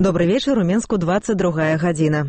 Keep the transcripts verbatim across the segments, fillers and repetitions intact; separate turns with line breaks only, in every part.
Добрый вечер, у Минску двадцать другая гадзіна.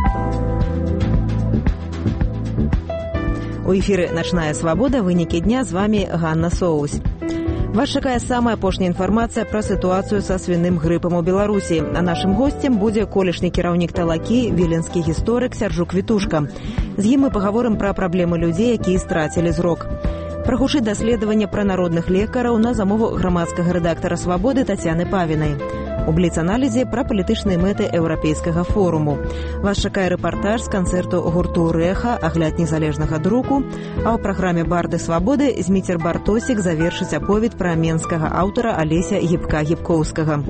У эфіры «Начная свабода», вынікі дня, з вами Ганна Соусь. Вас чакае самая апошняя інфармацыя пра сітуацыю са свіным грыпам у Беларусі. А нашым госцем будзе колішні кіраўнік талакі, віленскі гісторык Сяржук Вітушка. З ім мы пагаворым пра праблемы людзей, якія страцілі зрок. Прагучыць даследаванне пра народных лекараў на замову грамадскага рэдактара «Свабоды» Тацяны Павінай. У бліц-аналізе пра палітычныя мэты еўрапейскага форуму. Вас чакае рэпартаж з канцэрту гурту «Рэха», агляд незалежнага друку, а ў праграме «Барды свабоды» Зміцер Бартосік завершыць аповед пра менскага аўтара Алеся Гібка-Гібкоўскага.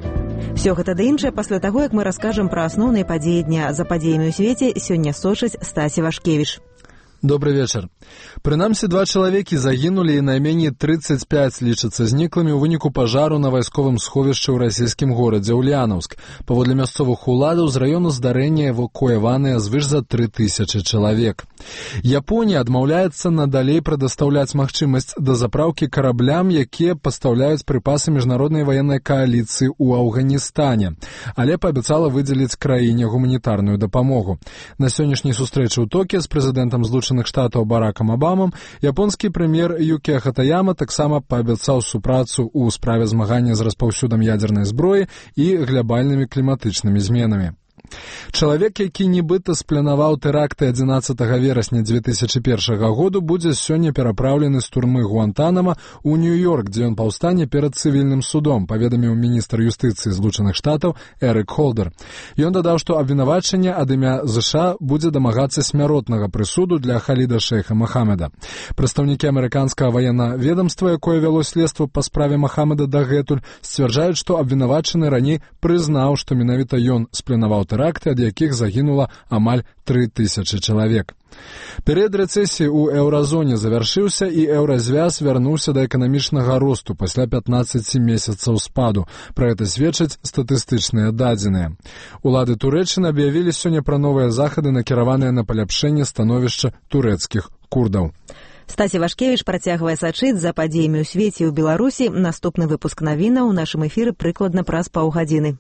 Всё гэта да іншае пасля таго, як мы раскажам пра асноўныя падзеі дня. За падзеямі ў свеце сёння сочыць Стасі Вашкевіч.
Добрый вечер. Прынамсі, два чалавекі загінулі і найменей тридцать пять лічацца зніклымі ў выніку пажару на вайсковым сховішчы ў расійскім горадзе Ульянаўск. Паводле мясцовых уладаў, з раёну здарэння эвакуяваныя звыш за тры тысячы чалавек. Японія адмаўляецца надалей прадастаўляць магчымасць дазапраўкі караблям, якія пастаўляюць прыпасы міжнароднай ваеннай кааліцыі ў Афганістане, але паабяцала выдзеліць краіне гуманітарную дапамогу. На сённяшняй сустрэчы ў Токіё з прэзідэнтам Злучаных Штатаў Баракам Абамам японскі прэм'ер Юкіа Хатаяма таксама паабяцаў супрацу ў справе змагання з распаўсюдам ядзернай зброі і глябальнымі кліматычнымі зменамі. Чалавек, які нібыта спланаваў тэракты адзінаццатага верасня дзве тысячы першага году, будзе сёння перапраўлены з турмы Гуантанама ў Нью-Йорк, дзе ён паўстане перад цывільным судом, паведаміў міністр юстыцыі Злучаных Штатаў Эрык Холдер. Ён дадаў, што абвінавачанне ад імя ЗША будзе дамагацца смяротнага прысуду для Халіда шэйха Махамеда. Прадстаўнікі амерыканскага ваенна-ведамства, якое вяло следства па справе Махамеда дагэтуль, сцвярджаюць, што абвінавачаны раней прызнаў, што менавіта ён спланаваў тэракты, ад якіх загінула амаль тры тысячы чалавек. Перыяд рэцэсіі ў еўразоне завяршыўся, і еўразвяз вярнуўся да эканамічнага росту пасля пятнаццаці месяцаў спаду. Пра гэта сведчаць статыстычныя дадзеныя. Улады Турэччыны аб'явілі сёння пра новыя захады, накіраваныя на паляпшэнне становішча турэцкіх курдаў.
Стасі Вашкевіч працягвае сачыць за падзеямі ў свеце і ў Беларусі. Наступны выпуск навінаў у нашым эфіры прыкладна праз паўгадзіны.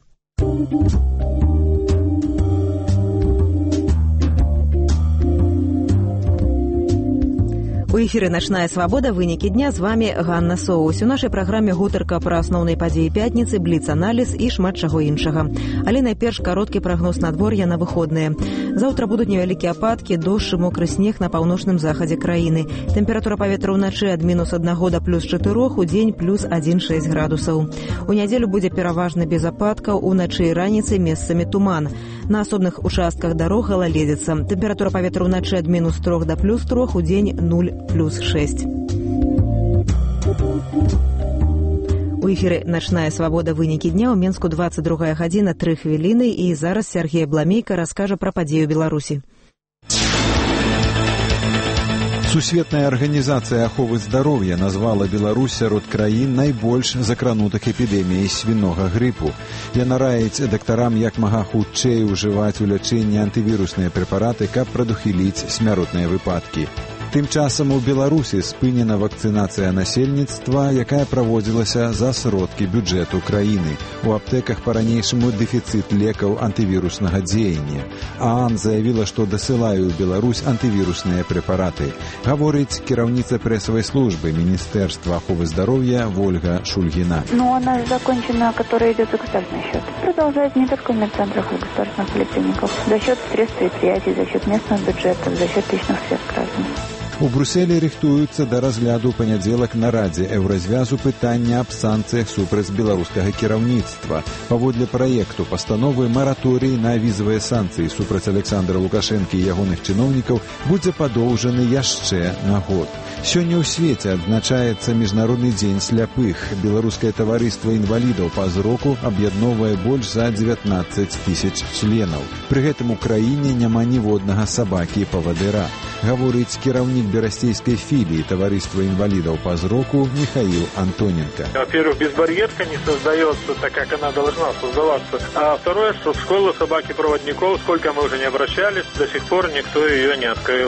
У эфіры «Начная свабода», вынікі дня, з вами Ганна Соусь. У нашай праграме гутарка пра асноўныя падзеі пятніцы, бліц-аналіз і шмат чаго іншага. Але найперш кароткі прагноз надвор'я на выходныя. Заўтра будуць невялікія ападкі, дождж і мокры снег на паўночным захадзе краіны. Тэмпература паветра ўначы ад мінус аднаго да плюс чатырох, у дзень плюс адзін шэсць градусаў. У нядзелю будзе пераважна без ападкаў, уначы і раніцай месцамі туман. На асобных участках дарог галаледзіца. Тэмпература паветра ўначы ад мінус трох да плюс трох, у дзень нуль плюс шесть. У эфіры «Начная свабода», вынікі дня, у Мінску двадцать другая гадзіна, тры хвіліны, і зараз Сергей Бламейка раскажа пра падзею Беларусі.
Сусветная арганізацыя аховы здароўя назвала Беларусь сярод краін найбольш закранутых эпідэміяй свінога грыпу. Яна раіць дактарам як мага хутчэй ужываць у лячэнні антывірусныя прэпараты, каб прадухіліць смяротныя выпадкі. Тым часам у Беларусі спынена вакцынацыя насельніцтва, якая праводзілася за сродкі бюджэту краіны. У аптэках па-ранейшаму дэфіцыт лекаў антывіруснага дзеяння. ААН заявіла, што дасылае ў Беларусь антывірусныя прэпараты. Говорить кіраўніца прэсавай службы Министерства аховы здоровья Вольга Шульгина.
Ну, она закончена, которая идет за государственный счет. Продолжает не только в медцентрах и государственных поликлиниках. За счет средств предприятий, за счет местных бюджетов, за счет личных средств граждан.
У Брюсселі рыхтуюцца да разгляду ў панядзелак на Радзе Еўразвязу пытання аб санкцыях супраць беларускага кіраўніцтва. Паводле праекту пастановы мараторый на візавыя санкцыі супраць Александра Лукашэнкі і ягоных чыноўнікаў будзе падоўжаны яшчэ на год. Сёння ў свеце адзначаецца Міжнародны дзень сляпых. Беларускае таварыства інвалідаў па зроку аб'ядноўвае больш за дзевятнаццаць тысяч членаў. Пры гэтым у краіне няма ніводнага сабакі-павадыра. Гаворыць кіраўнік берасцейской филии Товариства инвалидов по зроку Михаил Антоненко.
Во-первых, безбарьерка не создается так, как она должна создаваться. А второе, что школа собаки-проводников, сколько мы уже не обращались, до сих пор никто ее не открыл.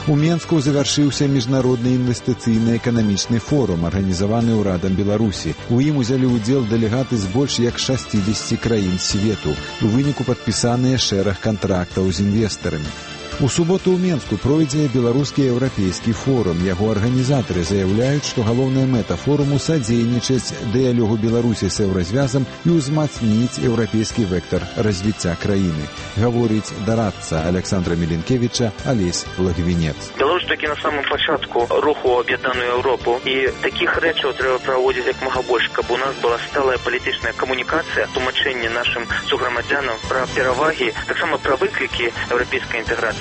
У Менску завяршыўся міжнародны інвестыцыйны эканамічны форум, арганізаваны ўрадам Беларусі. У ім узялі ўдзел дэлегаты з больш як шасцідзесяці краін свету. У выніку падпісаныя шэраг кантрактаў з інвестарамі. У суботу ў Менску пройдзе беларускі еўрапейскі форум. Яго арганізатары заяўляюць, што галоўная мэта форуму садзейнічаць дыялогу Беларусі з еўразвязам і ўзмацніць еўрапейскі вектар развіцця краіны. Гаворыць дарадца Александра Міленкевіча Алесь Лагвінец.
Беларусь такі на самом пачатку руху аб'яднаную Еўропу, і такіх рэчаў трэба праводзіць як мага больш, каб у нас была сталая палітычная камунікацыя, тлумачэнне нашым суграмадзянам пра перавагі, таксама пра выклікі еўрапейскай інтэграцыі.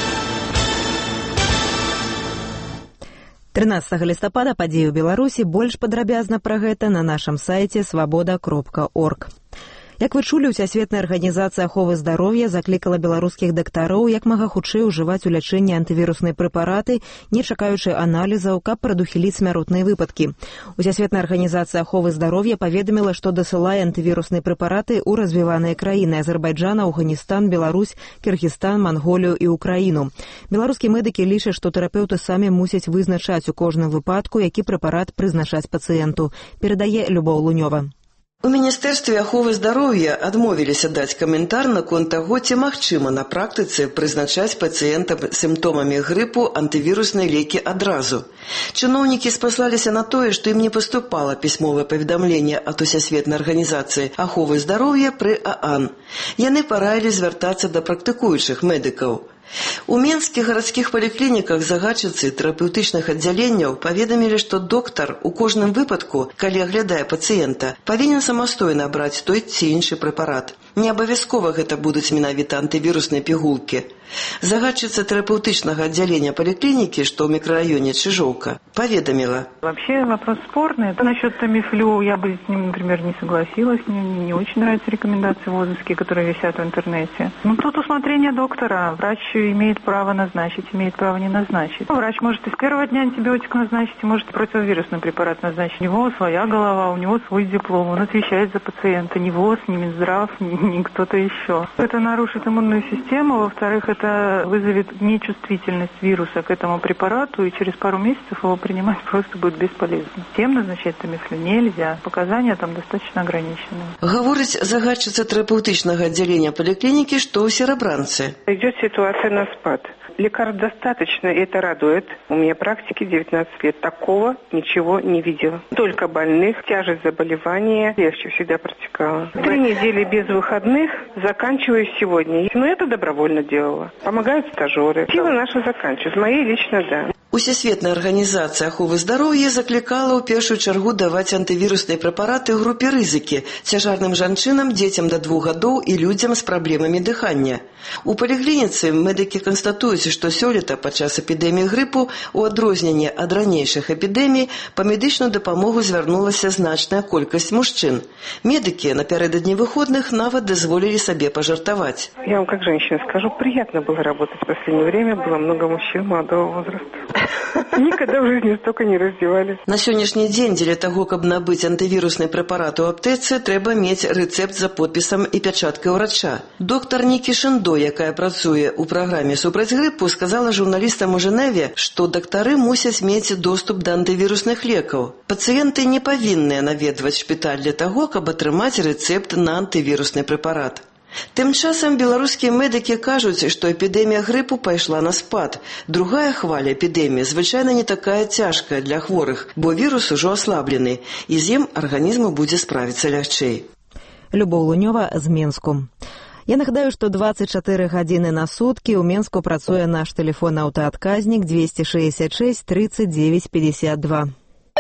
трынаццатага лістапада падзеі ў Беларусі. Больш падрабязна пра гэта на нашым сайце свабода кропка орг. Як вы чулі, Усесветная арганізацыя аховы здароўя заклікала беларускіх дактароў як мага хутчэй ужываць у лячэнні антывірусныя прэпараты, не чакаючы аналізаў, каб прадухіліць смяротныя выпадкі. Усесветная арганізацыя аховы здароўя паведаміла, што дасылае антывірусныя прэпараты ў развіваныя краіны Азербайджан, Афганістан, Беларусь, Кіргізстан, Манголію і Украіну. Беларускія медыкі лічаць, што тэрапеўты самі мусяць вызначаць у кожным выпадку, які прэпарат прызначаць пацыенту. Перадае Любоў Лунёва.
У Міністэрстве аховы здароўя адмовіліся даць каментар наконт таго, ці магчыма на практыцы прызначаць пацыентам з сімптомамі грыпу антывірусныя лекі адразу. Чыноўнікі спаслаліся на тое, што ім не паступала пісьмовае паведамленне ад Усесветнай арганізацыі аховы здароўя пры ААН. Яны параілі звяртацца да практыкуючых медыкаў. У менскіх гарадскіх паліклініках загадчыцы тэрапеўтычных аддзяленняў паведамілі, што доктар у кожным выпадку, калі аглядае пацыента, павінен самастойна абраць той ці іншы прэпарат. Не абавязкова гэта будуць менавіта антывірусныя пігулкі. Загадчыца тэрапеўтычнага аддзялення паліклінікі, што ў мікрараёне Чижовка, поведомила.
Вообще вопрос спорный. Насчет Тамифлю я бы с ним, например, не согласилась. Мне не очень нравятся рекомендации ВОЗовские, которые висят в интернете. Ну, тут усмотрение доктора. Врач имеет право назначить, имеет право не назначить. Врач может и с первого дня антибиотик назначить, и может противовирусный препарат назначить. У него своя голова, у него свой диплом. Он отвечает за пациента. Не ВОЗ, не Минздрав, ни, ни кто-то еще. Это нарушит иммунную систему. Во-вторых, это вызовет нечувствительность вируса к этому препарату, и через пару месяцев его принимать просто будет бесполезно. Всем назначать Тамифлю нельзя. Показания там достаточно ограничены.
Говорить загадчица терапевтичного отделения поликлиники, что у серобранцы.
Идет ситуация на спад. Лекарств достаточно, и это радует. У меня практики девятнадцать лет. Такого ничего не видела. Только больных, тяжесть заболевания легче всегда протекала. Три недели без выходных, заканчиваю сегодня. Но это добровольно делала. Помогают стажеры. Силы наши заканчивают. Моей лично, да.
Усесветная арганізацыя аховы здароўя заклікала ў першую чаргу даваць антывірусныя прэпараты ў групе рызыкі цяжарным жанчынам, дзецям да двух гадоў і людзям з праблемамі дыхання. У паліклініцы медыкі канстатуюць, што сёлета падчас эпідэміі грыпу, у адрозненне ад ранейшых эпідэмій, па медычную дапамогу звярнулася значная колькасць мужчын. Медыкі напярэдадні выходных нават дазволілі сабе пажартаваць.
Я вам как женщина скажу, приятно было работать в последнее время, было много мужчин молодого возраста. Никогда в жизни столько не раздевали.
На сённяшні дзень дзеля таго, каб набыць антывірусны прэпарат у аптэцы, трэба мець рэцэпт за подпісам і пячаткай ўрача. Доктар Нікі Шындо, якая працуе ў праграме супраць грыпу, сказала журналістам у Жэневе, што дактары мусяць мець доступ да антывірусных лекаў. Пацыенты не павінныя наведваць шпіталь для таго, каб атрымаць рэцэпт на антывірусны прэпарат. Тым часам беларускія медыкі кажуць, што эпідэмія грыпу пайшла на спад. Другая хваля эпідэміі звычайна не такая цяжкая для хворых, бо вірус ужо аслаблены, і з ім арганізму будзе справіцца лягчэй.
Любоў Лунёва з Менску. Я нагадаю, што дваццаць чатыры гадзіны на суткі ў Менску працуе наш тэлефон аўтаадказнік двести шестьдесят шесть тридцать девять пятьдесят два.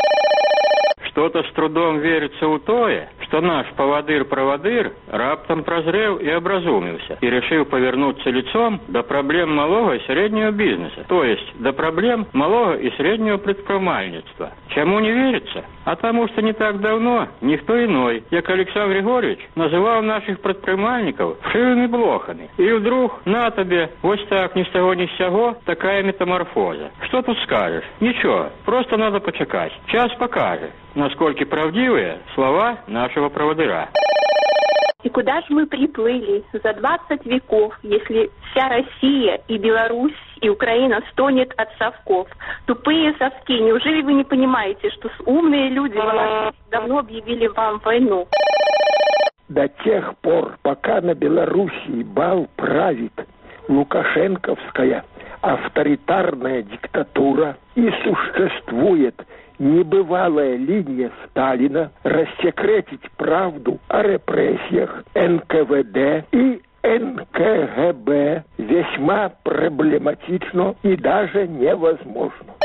Что-то с трудом верится у тое, что наш повадыр-провадыр раптом прозрел и образумился, и решил повернуться лицом до проблем малого и среднего бизнеса, то есть до проблем малого и среднего предпринимательства. Чему не верится? А тому, что не так давно никто иной, как Александр Григорьевич, называл наших предпринимальников вшивыми блохами. И вдруг, на тебе, вот так, ни с того ни с сяго, такая метаморфоза. Что тут скажешь? Ничего, просто надо почекать. Час покажет, насколько правдивые слова нашего проводыра.
И куда же мы приплыли за двадцать веков, если вся Россия и Беларусь и Украина стонет от совков. Тупые совки, неужели вы не понимаете, что умные люди давно объявили вам войну?
До тех пор, пока на Белоруссии бал правит лукашенковская авторитарная диктатура и существует небывалая линия Сталина рассекретить правду о репрессиях эн ка вэ дэ и эн ка гэ бэ весьма проблематично и даже невозможно.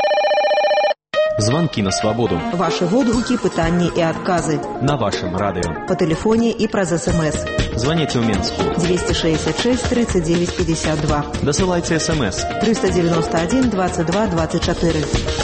Звонки на свободу.
Ваши водгуки, пытания и отказы.
На вашем радио.
По телефоне и праз СМС.
Звоните в Минск.
двести шестьдесят шесть тридцать девять пятьдесят два.
Досылайте СМС.
триста девяносто один двадцать два двадцать четыре.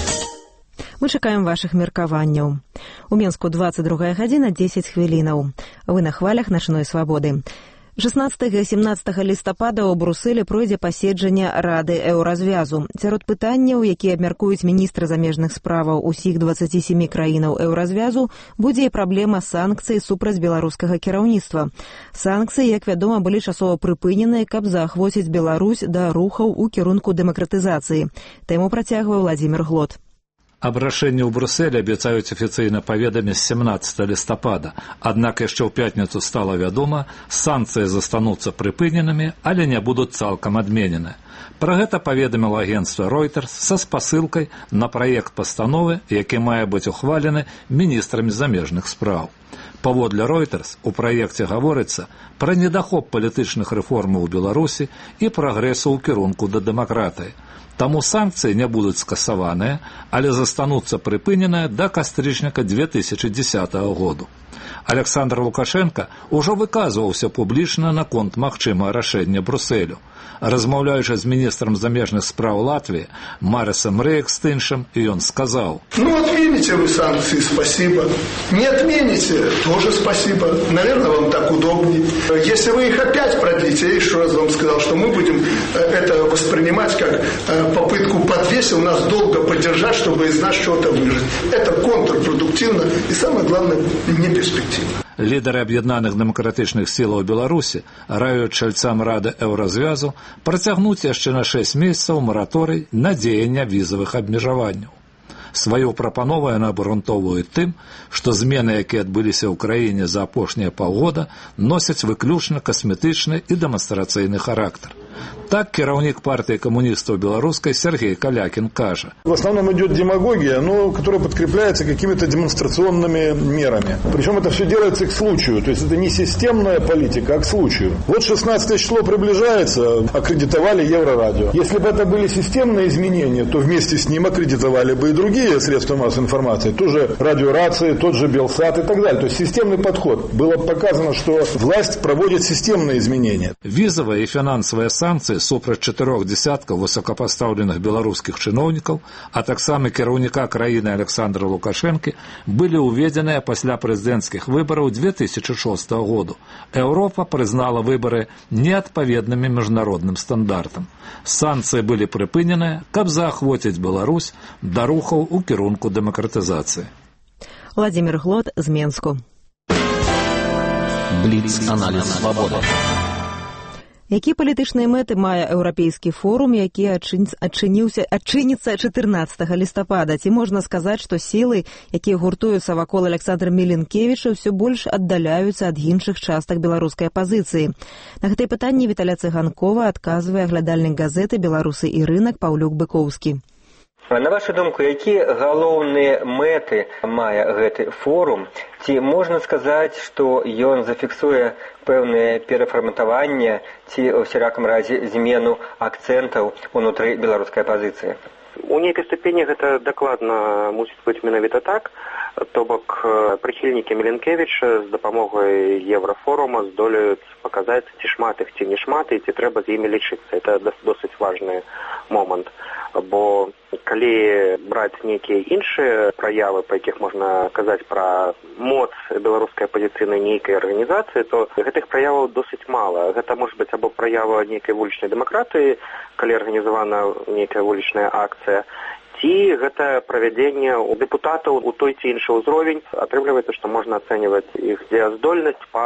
Мы чакаем ваших меркаванняў. У Менску двадцать другая гадзіна дзесяць хвілінаў. Вы на хвалях начной свабоды. шаснаццатага і сямнаццатага лістапада ў Брусэлі пройдзе паседжанне Рады Еўразвязу. Сярод пытанняў, якія абмяркуюць міністры замежных справаў усіх дваццаці сямі краінаў Еўразвязу, будзе і праблема санкцый супраць беларускага кіраўніцтва. Санкцыі, як вядома, былі часова прыпыненыя, каб заахвоціць Беларусь да рухаў у кірунку дэмакратызацыі. Тэму працягвае Владзімір Глот.
Аб рашэнні ў Брусэлі абяцаюць афіцыйна паведаміць сямнаццатага лістапада, аднак яшчэ ў пятніцу стала вядома, санкцыі застануцца прыпыненымі, але не будуць цалкам адменены. Пра гэта паведаміла агенцтва Reuters са спасылкай на праект пастановы, які мае быць ухвалены міністрамі замежных спраў. Паводле Reuters у праекце гаворыцца пра недахоп палітычных рэформаў у Беларусі і прагрэсу ў кірунку да дэмакратыі. Таму санкцыі не будуць скасаваныя, але застануцца прыпыненыя да кастрычніка две тысячы дзесятага году. Александр Лукашенко ўжо выказваўся публічна наконт магчымага рашэння Брусэлю. Размаўляючы з міністрам замежных спраў Латвіі Марисом Рейхстыншем, и он сказал:
Ну, отмените вы санкции, спасибо. Не отмените, тоже спасибо. Наверное, вам так удобнее. Если вы их опять продлите, я еще раз вам сказал, что мы будем это воспринимать как попытку подвесил нас долго поддержать, чтобы из нас что-то выжить. Это контрпродуктивно и, самое главное, не перспективно.
Лідары аб'яднаных дэмакратычных сілаў Беларусі раюць чальцам Рады Еўразвязу працягнуць яшчэ на шэсць месяцаў мараторый на дзеянне візавых абмежаванняў. Сваю прапанову яны абгрунтоўваюць тым, што змены, якія адбыліся ў краіне за апошнія паўгода, носяць выключна касметычны і дэманстрацыйны характар. Так кіраўнік партии коммунистов белорусской Сергей Калякин кажа.
В основном идет демагогия, но которая подкрепляется какими-то демонстрационными мерами. Причем это все делается к случаю. То есть это не системная политика, а к случаю. Вот шестнадцатое число приближается, аккредитовали Еврорадио. Если бы это были системные изменения, то вместе с ним аккредитовали бы и другие средства массовой информации. Тоже радиорации, тот же Белсат и так далее. То есть системный подход. Было показано, что власть проводит системные изменения.
Визовые и финансовые санкции супраць чатырох дзесяткаў высокопоставленных беларускіх чыноўнікаў, а таксама кіраўніка краіны Александра Лукашэнкі былі ўведзеныя пасля прэзідэнцкіх выбараў две тысячи шостага году. Еўропа прызнала выбары неадпаведнымі міжнародным стандартам. Санкцыі былі прыпыненыя, каб заахвоціць Беларусь да рухаў у кірунку дэмакратызацыі.
Владзімір Глот з Менску.
Бліц-аналіз свабоды.
Які палітычныя мэты мае еўрапейскі форум, які адчыніўся, адчыніцца чатырнаццатага лістапада? Ці можна сказаць, што сілы, якія гуртуюцца вакол Александра Міленкевіча, ўсё больш аддаляюцца ад іншых частак беларускай апазіцыі? На гэтае пытанне Віталя Цыганкова адказвае глядальнік газеты «Беларусы і рынак» Паўлюк Быкоўскі.
На вашу думку, якія галоўныя мэты мае гэты форум? Ці можна сказаць, што ён зафіксуе пэўнае перафарматаванне ці ў усялякім разе змену акцэнтаў унутры беларускай апазіцыі?
У нейкай ступені гэта дакладна мусіць быць менавіта так. То бок прыхільнікі Міленкевіча з дапамогай Еўрафорума здолеюць паказаць, ці шмат іх, ці не шмат, і ці трэба з імі лічыцца. Это досыць важны момант. Бо калі браць нейкія іншыя праявы, па якіх можна казаць пра моц беларускай апазіцыйнай нейкай арганізацыі, то гэтых праяваў досыць мала. Гэта можа быць або праява нейкай вулічнай дэмакратыі, калі арганізавана нейкая вулічная акцыя, ці гэта правядзенне у дэпутатаў у той ці іншы ўзровень. Атрымліваецца, што можна ацэньваць іх дзеяздольнасць па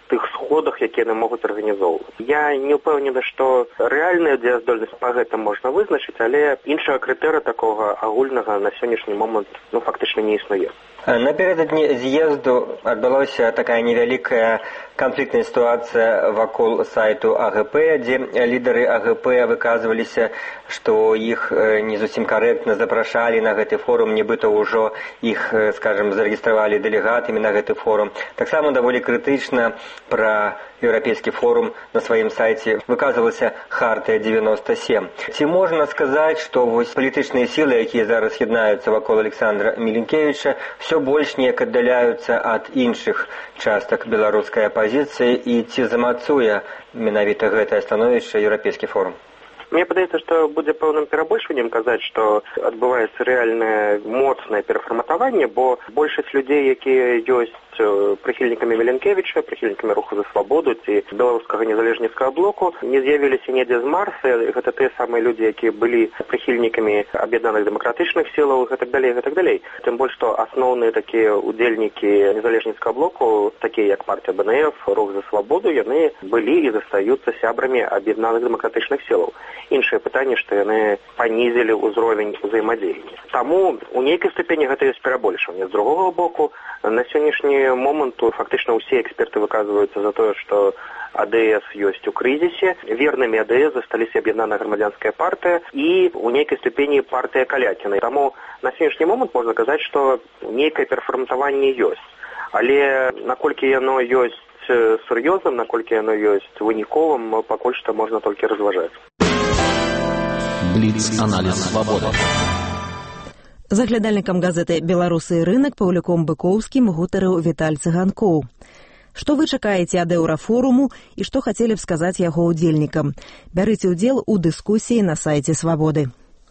тых сходах, якія яны могуць арганізоўваць. Я не ўпэўнены, што рэальная дзеяздольнасць па гэтым можна вызначыць, але іншага крытэрыя такога агульнага на сённяшні момант ну, фактычна не існуе.
Напередадні з'езду адбылася такая невялікая канфліктная сітуацыя вакол сайту А Г П, дзе лідары А Г П выказваліся, што іх не зусім карэктна запрашалі на гэты форум, нібыта ўжо іх, скажем, зарэгістравалі дэлегатамі на гэты форум. Таксама даволі крытычна пра Еўрапейскі форум на сваім сайце выказвалася Хартыя девяносто семь. Ці можна сказаць, што вось палітычныя сілы, якія зараз яднаюцца вакол Александра Міленкевіча, все больш неяк аддаляюцца ад іншых частак беларускай апазіцыі і ці замацуе менавіта гэтае становішча Еўрапейскі форум?
Мне падаецца, што будзе пэўным перабольшваннем казаць, што адбываецца рэальнае моцнае перафарматаванне, бо большасць людзей, якія ёсць прыхільнікамі Міленкевіча, прыхільнікамі руху за свабоду ці беларускага незалежніцкага блоку, не з'явіліся недзе з Марса. Гэта тыя самыя людзі, якія былі прыхільнікамі аб'яднаных дэмакратычных сілаў і гэтак далей, гэтак далей. Тым больш, што асноўныя такія удзельнікі незалежніцкага блоку, такія як партія Б Н Ф, рух за свабоду, яны былі і застаюцца сябрамі аб'яднаных дэмакратычных сілаў. Іншае пытанне, што яны панізілі ўзровень узаемадзеяння. Таму у нейкай ступені гэта ёсць перабольшванне. З другога боку, на сённяшні момант фактычна ўсе эксперты выказваюцца за тое, што А Д С ёсць у крызісе. Вернымі А Д С засталіся аб'яднаная грамадзянская партыя і у нейкай ступені партыя Калякіна. Таму на сённяшні момант можна казаць, што нейкае перафарматаванне ёсць. Але наколькі яно ёсць сур'ёзным, наколькі яно ёсць выніковым, пакуль што можна толькі разважаць.
Бліц-аналіз свабоды.
З аглядальнікам газеты «Беларусы і рынак» Паўлюком Быкоўскім гутарыў Віталь Цыганкоў. Што вы чакаеце ад еўрафоруму і што хацелі б сказаць яго ўдзельнікам? Бярыце ўдзел у дыскусіі на сайце «Свабоды».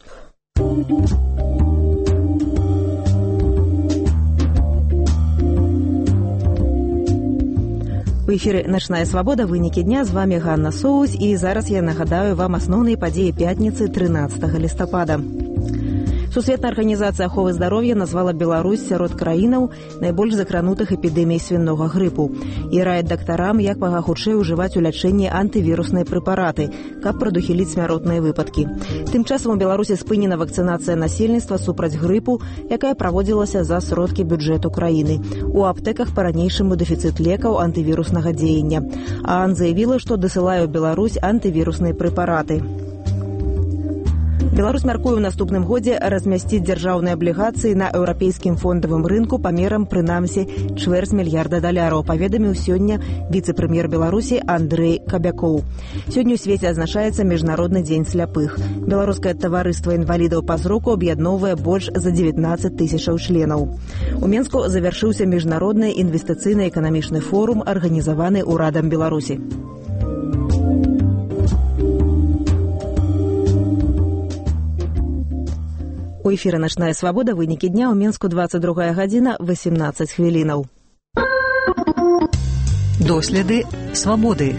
У эфіры «Начная свабода», вынікі дня, з вами Ганна Соусь, і зараз я нагадаю вам асноўныя падзеі пятніцы трынаццатага лістапада. Сусветная арганізацыя аховы здароўя назвала Беларусь сярод краінаў найбольш закранутых эпідэмій свінога грыпу і раіць дактарам, як мага хутчэй ужываць у лячэнні антывірусныя прэпараты, каб прадухіліць смяротныя выпадкі. Тым часам у Беларусі спынена вакцынацыя насельніцтва супраць грыпу, якая праводзілася за сродкі бюджэту краіны. У аптэках па-ранейшаму дэфіцыт лекаў антывіруснага дзеяння. ААН заявіла, што дасылае ў Беларусь антывірусныя прэпараты. Беларусь мяркуе ў наступным годзе размясціць дзяржаўныя аблігацыі на еўрапейскім фондавым рынку памерам прынамсі чвэрць мільярда даляраў, паведаміў сёння віцэ-прэм'ер Беларусі Андрэй Кабякоў. Сёння ў свеце адзначаецца Міжнародны дзень сляпых. Беларускае таварыства інвалідаў па зроку аб'ядноўвае больш за дзевятнаццаць тысячаў членаў. У Менску завяршыўся міжнародны інвестыцыйна-эканамічны форум, арганізаваны ўрадам Беларусі. У эфіры «Начная свабода», вынікі дня, у Менску двадцать другая гадзіна, восемнадцать хвілінаў.
Доследы свабоды.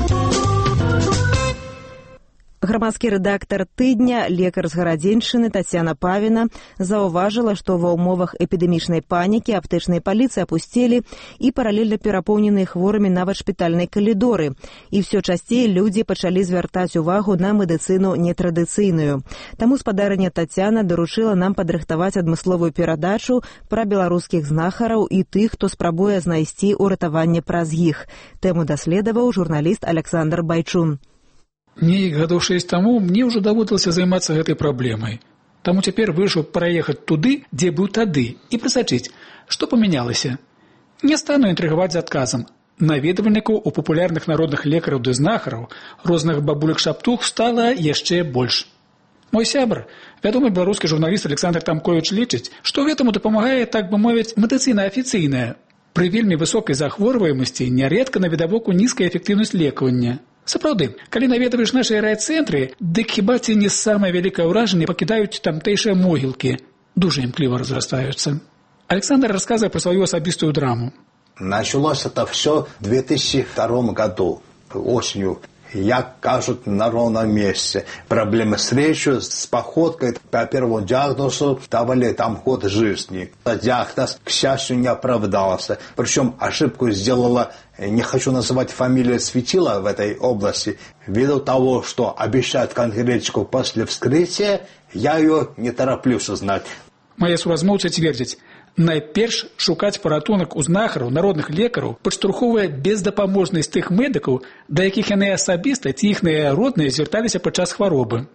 Грамадскі рэдактар тыдня, лекар з Гарадзеншчыны Тацяна Павіна заўважыла, што ва ўмовах эпідэмічнай панікі аптэчныя паліцыі апусцелі і паралельна перапоўненыя хворымі нават шпітальнай калідоры. І ўсё часцей людзі пачалі звяртаць увагу на медыцыну нетрадыцыйную. Таму спадарыня Тацяна даручыла нам падрыхтаваць адмысловую перадачу пра беларускіх знахараў і тых, хто спрабуе знайсці ўратаванне праз іх. Тэму даследаваў журналіст Александр Байчун.
Неяк гадоў шэсць таму мне ўжо даводзілася займацца гэтай праблемай. Таму цяпер вырашыў праехаць туды, дзе быў тады, і прасачыць, што памянялася. Не стану інтрыгаваць з адказам. Наведвальнікаў у папулярных народных лекараў ды знахараў, розных бабулек-шаптух стала яшчэ больш. Мой сябр, вядомы беларускі журналіст Александр Тамковіч, лічыць, што гэтаму дапамагае, так бы мовіць, медыцына афіцыйная. Пры вельмі высокай захворваемасці нярэдка навідавоку нізкая эфектыўнасць лекавання. Сапраўды, калі наведваеш нашыя райцэнтры, дык хіба ці не самае вялікае ўражанне пакідаюць тамтэйшыя могілкі. Дужа імкліва разрастаюцца. Александр рассказывает про свою особистую драму.
Началось это все в две тысячи втором году, осенью. як кажут, на ровном месте. Проблемы с речью, с походкой. По первому диагнозу давали там год жизни. Диагноз, к счастью, не оправдался. Причем ошибку сделала, не хочу называть фамилию светила в этой области. Ввиду того, что обещают конкретику после вскрытия, я ее не тороплюсь узнать.
Мае суразмоўцы цвердзяць, найперш шукаць паратунак у знахараў, народных лекараў, падштурхоўвае бездапаможнасць тых медыкаў, да якіх яны асабіста ці іхныя родныя звярталіся падчас хваробы.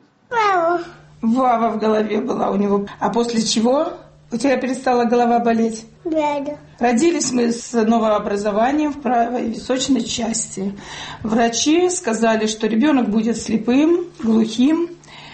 Вава в голове была у него. А после чего у тебя перестала голова болеть?
Да, да.
Родились мы с новообразованием в правой височной части. Врачи сказали, что ребенок будет слепым, глухим,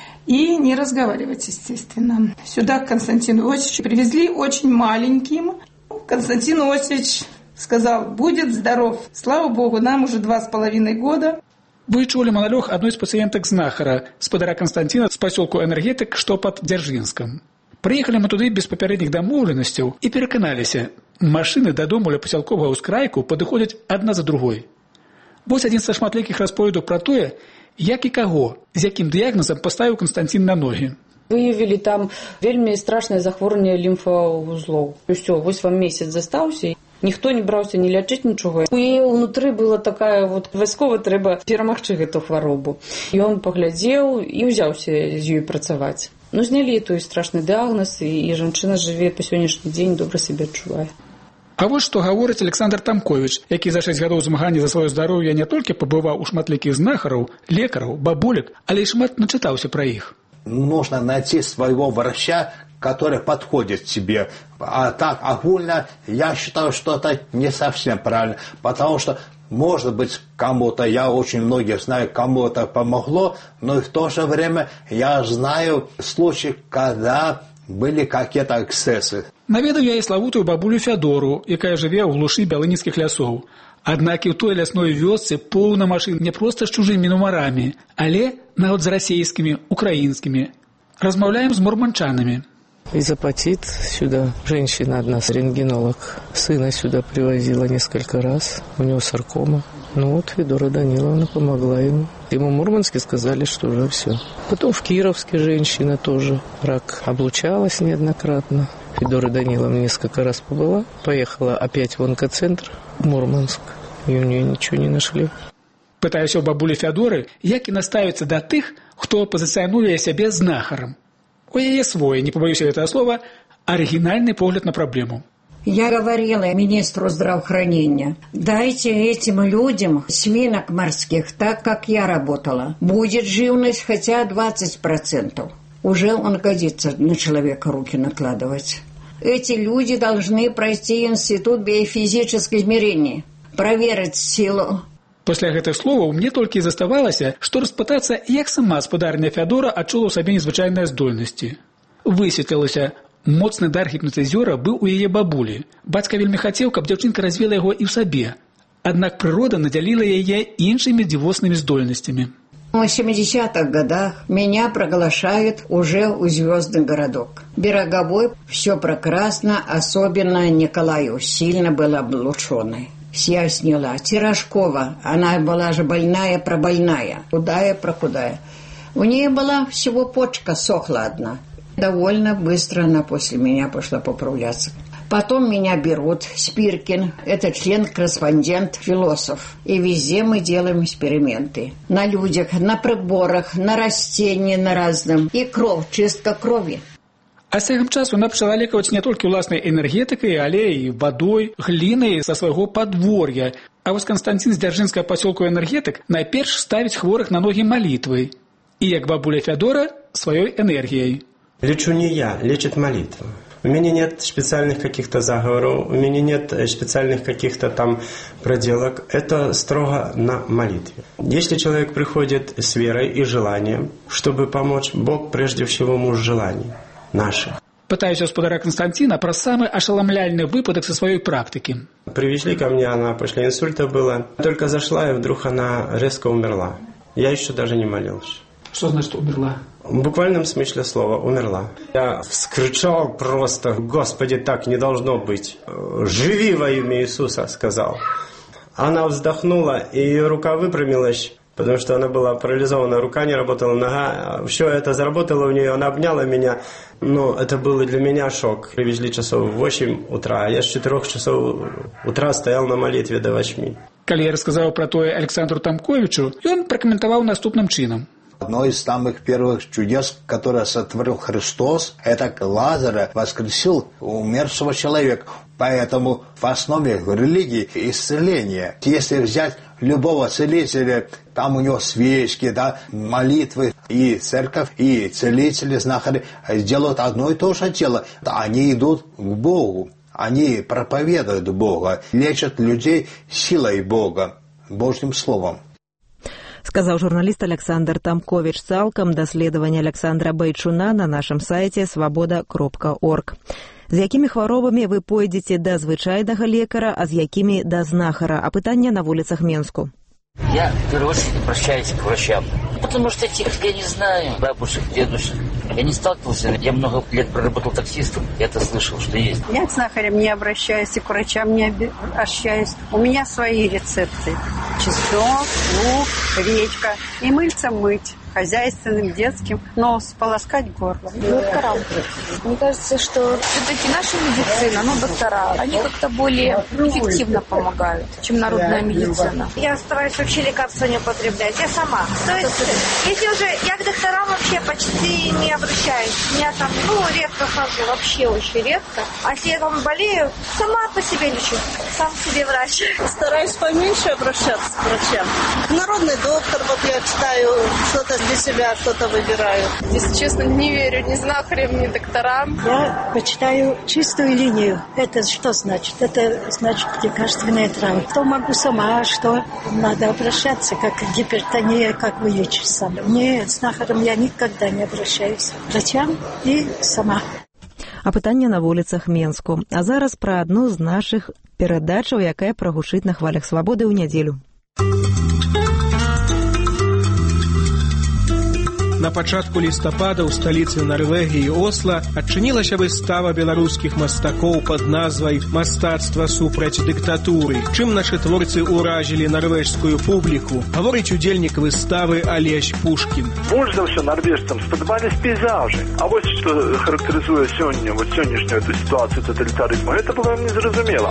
и не разговаривать, естественно. Сюда к Константину Иосифовичу привезли очень маленьким. Константин Иосифович сказал, будет здоров. Слава Богу, нам уже два с половиной года.
Вы чулі маналёг адной з пацыентак знахара, спадара Константина з пасёлку Энергетык, што пад Дзяржынскам. Прыехалі мы туды без папярэдніх дамоўленасцяў і пераканаліся, машыны дадому ля пасялковага ўскрайку падыходзяць адна за другой. Вось адзін са шматлікіх расповедаў пра тое, як і каго, з якім дыягназам паставіў Константин на ногі.
Выявілі там вельмі страшнае захворванне лімфаузлоў. Усё, вось вам месяц застаўся. Ніхто не браўся не лячыць нічога. У яе ўнутры была такая, вот, вайскова трэба перамагчы гэту хваробу. Ён паглядзеў і ўзяўся з ёй працаваць. Ну, знялі той страшны дыягназ, і, і жанчына жыве па сённяшні дзень, добра сябе адчувае.
А вось што гаворыць Александр Тамкович, які за шэсць гадоў змагання за сваё здароўе не толькі пабываў у шматлікіх знахараў, лекараў, бабулек, але і шмат начытаўся пра іх.
Нужно найти своего врача, который подходит тебе. А так огульно я считаю, что это не совсем правильно, потому что, может быть, кому-то, я очень многих знаю, кому это помогло, но и в то же время я знаю случаи, когда были какие-то эксцессы.
Наведаў я і славутую бабулю Фядору, якая жыве ў глушы бялыніцкіх лясоў. Аднак і ў той лясной вёсцы поўна машын не проста з чужымі нумарамі, але нават з расейскімі, украінскімі. Размаўляем з мурманчанамі.
Из апатит сюда женщина одна, рентгенолог, сына сюда привозила несколько раз, у него саркома. Ну вот Федора Даниловна помогла ему. Ему в Мурманске сказали, что уже все. Потом в Кировске женщина тоже рак, облучалась неоднократно. Федора Даниловна несколько раз побыла, поехала опять в онкоцентр в Мурманск, и у нее ничего не нашли.
Пытаюся у бабулі Фядоры, як і наставіцца да тых, хто пазіцыянуе сябе знахарам. У яе свой, не побоюсь этого слова, оригинальный погляд на проблему.
Я говорила министру здравоохранения, дайте этим людям свинок морских, так как я работала. Будет живность хотя двадцать процентов. Уже он годится на человека руки накладывать. Эти люди должны пройти институт биофизического измерения, проверить силу.
Пасля гэтых словаў мне толькі і заставалася, што распытацца, як сама спадарня Фядора адчула ў сабе незвычайныя здольнасці. Высветлілася, моцны дар гіпнатызёра быў у яе бабулі. Бацька вельмі хацеў, каб дзяўчынка развіла яго і ў сабе. Аднак прырода надзяліла яе іншымі дзівоснымі здольнасцямі.
В семидесятых годах меня приглашают уже в звездный городок. Береговой все прекрасно, особенно Николаю сильно был облученный. Я сняла. Тирожкова, она была же больная, пробольная, худая, прохудая. У нее была всего почка, сохла одна. Довольно быстро она после меня пошла поправляться. Потом меня берут, Спиркин, это член-корреспондент, философ. И везде мы делаем эксперименты. На людях, на приборах, на растениях, на разном. И кровь, чистка крови.
А з цягам часу яна пачала лекаваць не толькі ўласнай энергетыкай, але і вадой, глінай са свайго падвор'я. А вось Константин з Дзяржынскага пасёлку Энергетык найперш ставіць хворых на ногі малітвай. І, як бабуля Фядора, сваёй энергіяй.
Лечу не я, лечит молитва. У меня нет специальных каких-то заговоров, у меня нет специальных каких-то там проделок. Это строго на молитве. Если человек приходит с верой и желанием, чтобы помочь, Бог прежде всего муж желаний. Наших.
Пытаюсь у спадара Константина про самый ошеломляльный выпадок со своей практики.
Привезли ко мне, она после инсульта была. Только зашла, и вдруг она резко умерла. Я еще даже не молился.
Что значит умерла?
В буквальном смысле слова умерла. Я вскричал просто: «Господи, так не должно быть! Живи во имя Иисуса!» сказал. Она вздохнула, и ее рука выпрямилась. потому что она была парализована, рука не работала, нога. Все это заработало у нее, она обняла меня. Но это был для меня шок. Привезли часов в восемь утра, а я с четырех часов утра стоял на молитве до восьми.
Калі я рассказаў пра тое Александру Тамковичу, ён пракаментаваў наступным чынам.
Одно из самых первых чудес, которое сотворил Христос, это Лазаря воскресил умершего человека. Поэтому в основе религии исцеление. Если взять любого целителя, там у него свечки, да, молитвы, и церковь, и целители, знахари делают одно и то же дело. Они идут к Богу, они проповедуют Бога, лечат людей силой Бога, Божьим словом.
Сказаў журналіст Александр Тамкович. Цалкам даследаванне Александра Байчуна на нашым сайце свабода кропка орг. З якімі хваробамі вы пойдзеце да звычайнага лекара, а з якімі да знахара? Апытанне на вуліцах Менску.
Я в первую очередь обращаюсь к врачам, потому что тех я не знаю, бабушек, дедушек. Я не сталкивался, я много лет проработал таксистом, я это слышал, что есть.
Я к знахарям не обращаюсь, и к врачам не обращаюсь. У меня свои рецепты. Чеснок, лук, редька. И мыльца мыть. Хозяйственным, детским, но сполоскать горло.
Докторам. Мне кажется, что все-таки наша медицина, ну, доктора, они как-то более эффективно помогают, чем народная медицина.
Я стараюсь вообще лекарства не употреблять. Я сама. То есть, если уже я к докторам вообще почти не обращаюсь. Я там, ну, редко хожу, вообще очень редко. А если я там болею, сама по себе лечу. Сам себе врач.
Стараюсь поменьше обращаться к врачам. Народный доктор, вот я читаю, что-то для себя что-то выбираю.
Если честно, не верю ни знахарям, ни докторам.
Я почитаю чистую линию. Это что значит? Это значит лекарственные травы. Что могу сама, что надо обращаться, как гипертония, как вылечить сам. Нет, с знахарем я никогда не обращаюсь. К врачам и сама.
Апытанне на вуліцах Менску. А зараз пра адну з нашых перадачаў, якая прагучыць на хвалях свабоды ў нядзелю.
На пачатку лістапада ў сталіцы Нарвегіі Осла адчынілася выстава беларускіх мастакоў пад назвай «Мастацтва супраць дыктатуры». Чым нашы творцы ўражылі нарвежскую публіку, гаворыць удзельнік выставы Алесь Пушкін.
Больш за ўсё нарвежцам спадабались пейзажы. А вось што характарызуе сёння, вот сённяшнюю эту сітуацыю таталітарызму, гэта было незразумела.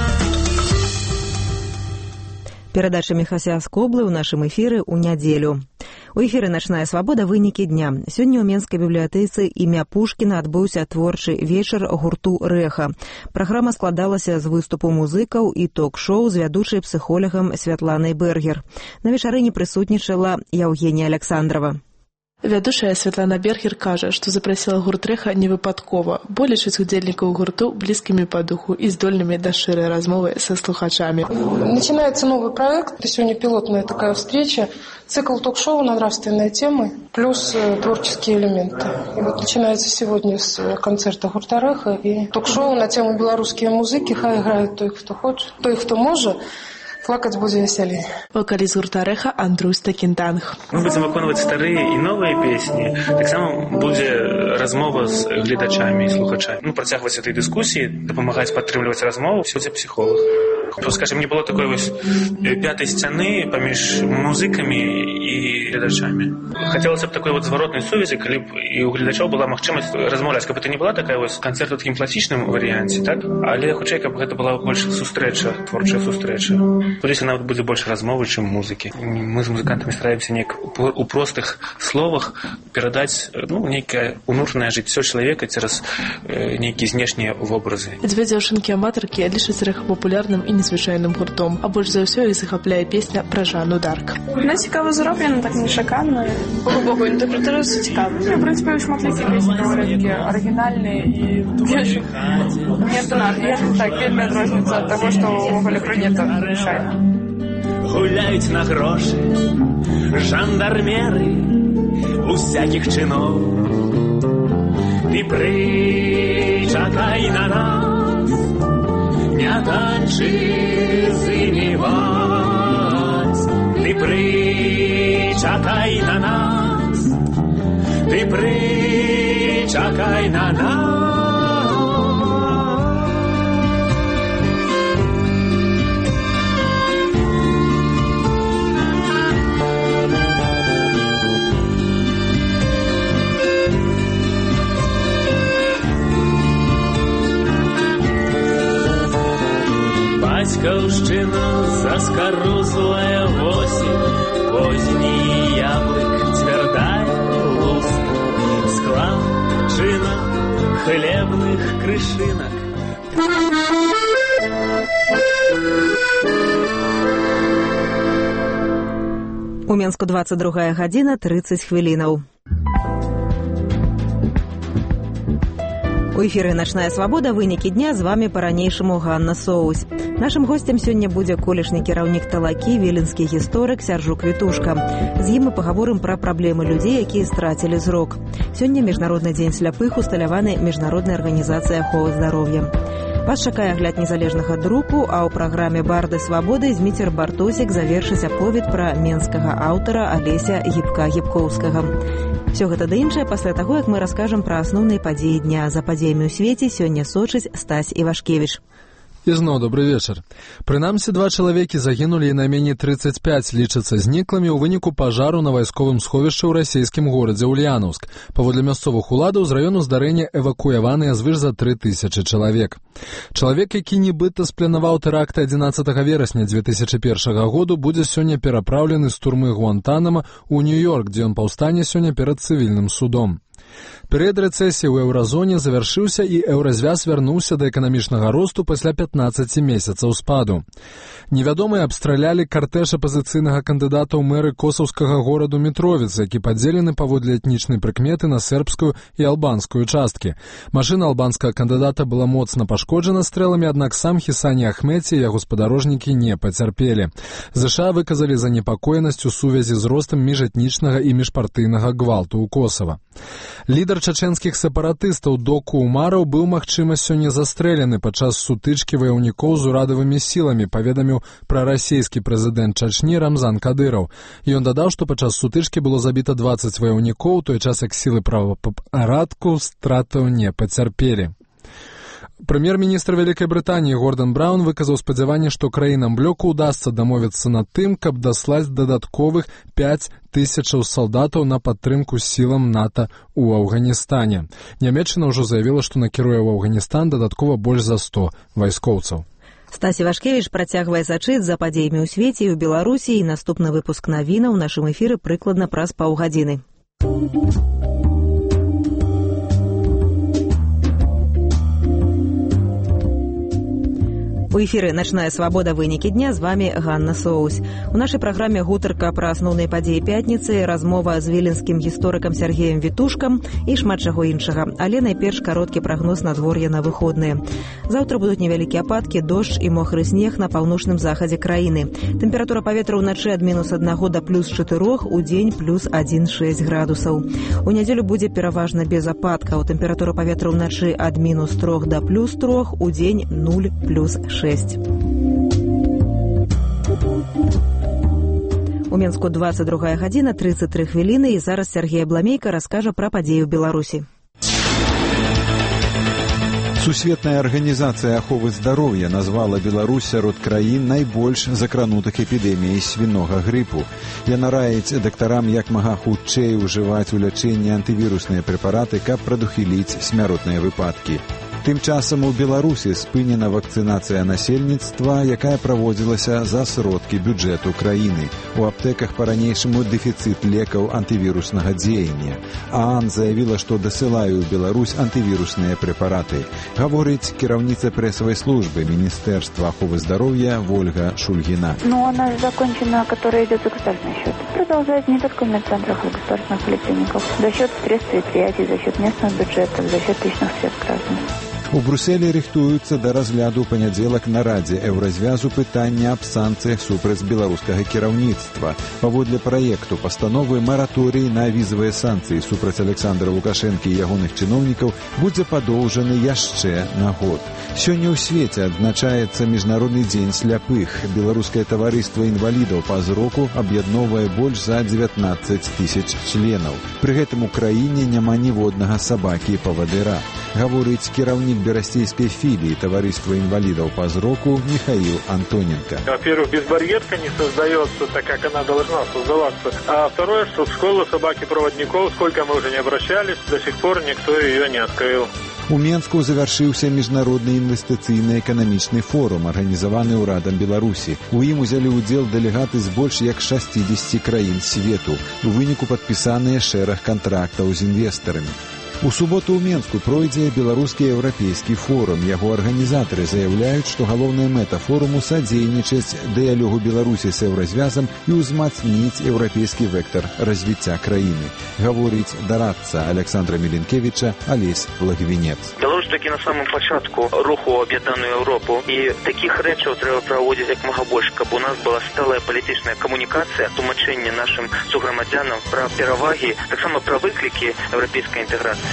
Перадача Міхася Скоблы ў нашым эфіры ў нядзелю. У эфіры «Начная свабода. Вынікі дня». Сёння ў Менскай бібліятэцы імя Пушкіна адбыўся творчы вечар гурту «Рэха». Праграма складалася з выступу музыкаў і ток-шоу з вядучай псіхолагам Святланай Бергер. На вечарыне прысутнічала Яўгенія Александрова.
Вядучая Святлана Бергер кажа, што запрасіла гурт «Рэха» не выпадкова, бо лічыць удзельнікаў гурту блізкімі па духу і здольнымі да шырай размовы са слухачамі.
Начинается новый проект, это сегодня пилотная такая встреча, цикл ток-шоу на нравственные темы, плюс творческие элементы. И вот начинается сегодня с концерта гурта «Рэха» и ток-шоу на тему белорусские музыки, хай играют той, кто хочет, той, кто может. Плакаць будзе весялей.
Вокаліст гурта «Рэха» Андрюс Такінтанг.
Мы будзем выконваць старыя і новыя песні. Таксама будзе размова з гледачамі і слухачамі. Ну, працягваць этой дыскусіі, дапамагаць падтрымліваць размову, все будзе псіхолог. Скажем, не было такой вось пятай сцяны паміж музыкамі і гледачамі. Хацелася б такой вот зваротнай сувязі, калі б і у гледачоў была магчымасць размаўляць, каб это не была такая вось канцэрт у такім класічным варыянце, так? Але хутчэй, каб гэта была больш сустрэча, творчая сустрэча. Если нават будзе больше размовы, чым музыкі. Мы з музыкантамі стараемся неяк у простых словах перадаць, ну, нейкае унутранае жыццё чалавека цераз э, нейкія знешнія вобразы.
Дзве дзяўчынкі-аматаркі лічаць «Рэха» папулярным і незвычайным гуртом, а больш за ўсё іх захапляе песня пра Жанну Дарк.
Вона цікаво зроблена, так нечакана. Глибоко інтерпретується цікаво. В принципі, шматликі пісні доволі такі оригінальні і неординарні. Я так, вельми відрізняється від того, що в Гоголі прийнято рішає.
Гуляють на гроші жандармери усяких чинов. Ти причакай на нас, не танчи зиміваць. Ти причакай на нас, ти причакай на нас. Батькаўшчына заскарузлая восень, поздний яблык твердая луска, складчина хлебных крышинок.
У Менску двадцать другая гадзіна тридцать хвілінаў. У эфіры «Начная свабода», вынікі дня, з вами па-ранейшаму Ганна Соусь. Нашым гостем сёння будзе колішні кіраўнік Талакі, віленскі гісторык Сяржук Вітушка. З ім мы пагаворым пра праблемы людзей, якія страцілі зрок. Сёння міжнародны дзень сляпых усталяваны міжнароднай арганізацыяй аховы здароўя. Вас чакае агляд незалежнага друку, а ў праграме «Барды свабоды» Зміцер Бартосік завершыць аповед пра менскага аўтара Алеся Гіпка-Гіпкоўскага. Все гэта да іншае пасля таго, як мы раскажам пра асноўныя падзеі дня. За падзеямі ў свеце сёння сочыць Стась Івашкевіч.
Ізноў добры вечар. Прынамсі, два чалавекі загінулі і найменей тридцать пять лічацца зніклымі ў выніку пажару на вайсковым сховішчы ў расійскім горадзе Ульяновск. Паводле мясцовых уладаў з раёну здарэння эвакуяваныя звыш за тры тысячы чалавек. Чалавек, які нібыта спланаваў тэракты адзінаццатага верасня дзве тысячы першага году, будзе сёння перапраўлены з турмы Гуантанама ў Нью-Йорк, дзе ён паўстане сёння перад цывільным судом. Перыяд рэцэсіі ў еўразоне завяршыўся і еўразвяз вярнуўся да эканамічнага росту пасля пятнаццаці месяцаў спаду. Невядомыя абстралялі картэж апазіцыйнага кандыдата ў мэры косаўскага гораду Мітровіц, які падзелены паводле этнічнай прыкметы на сербскую і албанскую часткі. Машына албанскага кандыдата была моцна пашкоджана стрэламі, аднак сам Хісані Ахмеці і яго спадарожнікі не пацярпелі. ЗША выказалі занепакоенасць у сувязі з ростам міжэтнічнага і міжпартыйнага гвалту ў Косава. Лідар чачэнскіх сепаратыстаў Доку Умараў быў, магчыма, сёння застрэлены падчас сутычкі ваяўнікоў з урадавымі сіламі, паведаміў прарасійскі прэзідэнт Чачні Рамзан Кадыраў. Ён дадаў, што падчас сутычкі было забіта дваццаць ваяўнікоў, той час як сілы правапарадку стратаў не пацярпелі. Прэм'ер-міністр Вялікай Брытаніі Гордан Браўн выказаў спадзяванне, што краінам блоку ўдасца дамовіцца над тым, каб даслаць дадатковых пяць тысячаў салдатаў на падтрымку сілам НАТО ў Афганістане. Нямецчына ўжо заявіла, што накіруе ў Афганістан дадаткова больш за сто вайскоўцаў.
Стась Івашкевіч працягвае сачыць за падзеямі ў свеце і ў Беларусі, і наступны выпуск навінаў у нашым эфіры прыкладна праз паўгадзіны. У эфіры «Начная свабода», вынікі дня, з вами Ганна Соусь. У нашай праграме гутарка пра асноўныя падзеі пятніцы, размова з віленскім гісторыкам Сяргеем Вітушкам і шмат чаго іншага. Але найперш кароткі прагноз надвор'я на выходныя. Заўтра будуць невялікія ападкі, дождж і мокры снег на паўночным захадзе краіны. Тэмпература паветра ўначы ад мінус аднаго да плюс чатырох, у дзень плюс адзін шэсць градусаў. У нядзелю будзе пераважна без ападкаў. Тэмпература паветра ўначы ад мінус трох да плюс трох, у дзень нуль плюс шэсць. У Менску двадцать другая гадзіна тридцать тры хвіліны, і зараз Сергей Абламейка раскажа пра падзеі ў Беларусі.
Сусветная арганізацыя аховы здароўя назвала Беларусь сярод краін найбольш закранутых эпідэміяй свінога грыпу. Яна раіць дактарам як мага хутчэй ужываць у лячэнні антывірусныя прэпараты, каб прадухіліць смяротныя выпадкі. Тым часам у Беларусі спынена вакцынацыя насельніцтва, якая праводзілася за сродкі бюджэту краіны. У аптэках па-ранейшаму дэфіцыт лекаў антывіруснага дзеяння. ААН заявіла, што дасылае ў Беларусь антывірусныя прэпараты. Гаворыць кіраўніца прэсавай службы Министерства аховы здоровья Вольга Шульгина.
Ну, она закончена, которая идет за государственный счет. Продолжает не только в медцентрах и государственных поликлиниках. За счет средств предприятий, за счет местных бюджетов, за счет личных средств граждан.
У Брюсселі рыхтуюцца да разгляду ў панядзелак на радзе еўразвязу пытання аб санкцыях супраць беларускага кіраўніцтва. Паводле праекту пастановы мараторый на візавыя санкцыі супраць Александра Лукашэнкі і ягоных чыноўнікаў будзе падоўжаны яшчэ на год. Сёння ў свеце адзначаецца міжнародны дзень сляпых. Беларускае таварыства інвалідаў па зроку аб'ядноўвае больш за дзевятнаццаць тысяч членаў. Пры гэтым у краіне няма ніводнага сабакі-павадыра. Гаворыць кіраўнік берасцейской филии товариства инвалидов по зроку Михаил Антоненко.
Во-первых, безбарьерка не создается так, как она должна создаваться. А второе, что школа собаки-проводников, сколько мы уже не обращались, до сих пор никто ее не открыл.
У Менску завяршыўся міжнародны інвестыцыйны эканамічны форум, арганізаваны ўрадам Беларусі. У ім узялі ўдзел дэлегаты з больш як шасцідзесяці краін свету. У выніку падпісаныя шэраг кантрактаў з інвестарамі. У суботу ў Менску пройдзе беларускі еўрапейскі форум. Яго арганізатары заяўляюць, што галоўная мэта форуму садзейнічаць дыялогу Беларусі з еўразвязам і ўзмацніць еўрапейскі вектар развіцця краіны. Гаворыць дарадца Александра Міленкевіча Алесь Лагвінец.
Беларусь такі на самым пачатку руху аб'яднаную Еўропу, і такіх рэчаў трэба праводзіць як мага больш, каб у нас была сталая палітычная камунікацыя, тлумачэнне нашым суграмадзянам пра перавагі, таксама пра выклікі еўрапейскай інтэграцыі.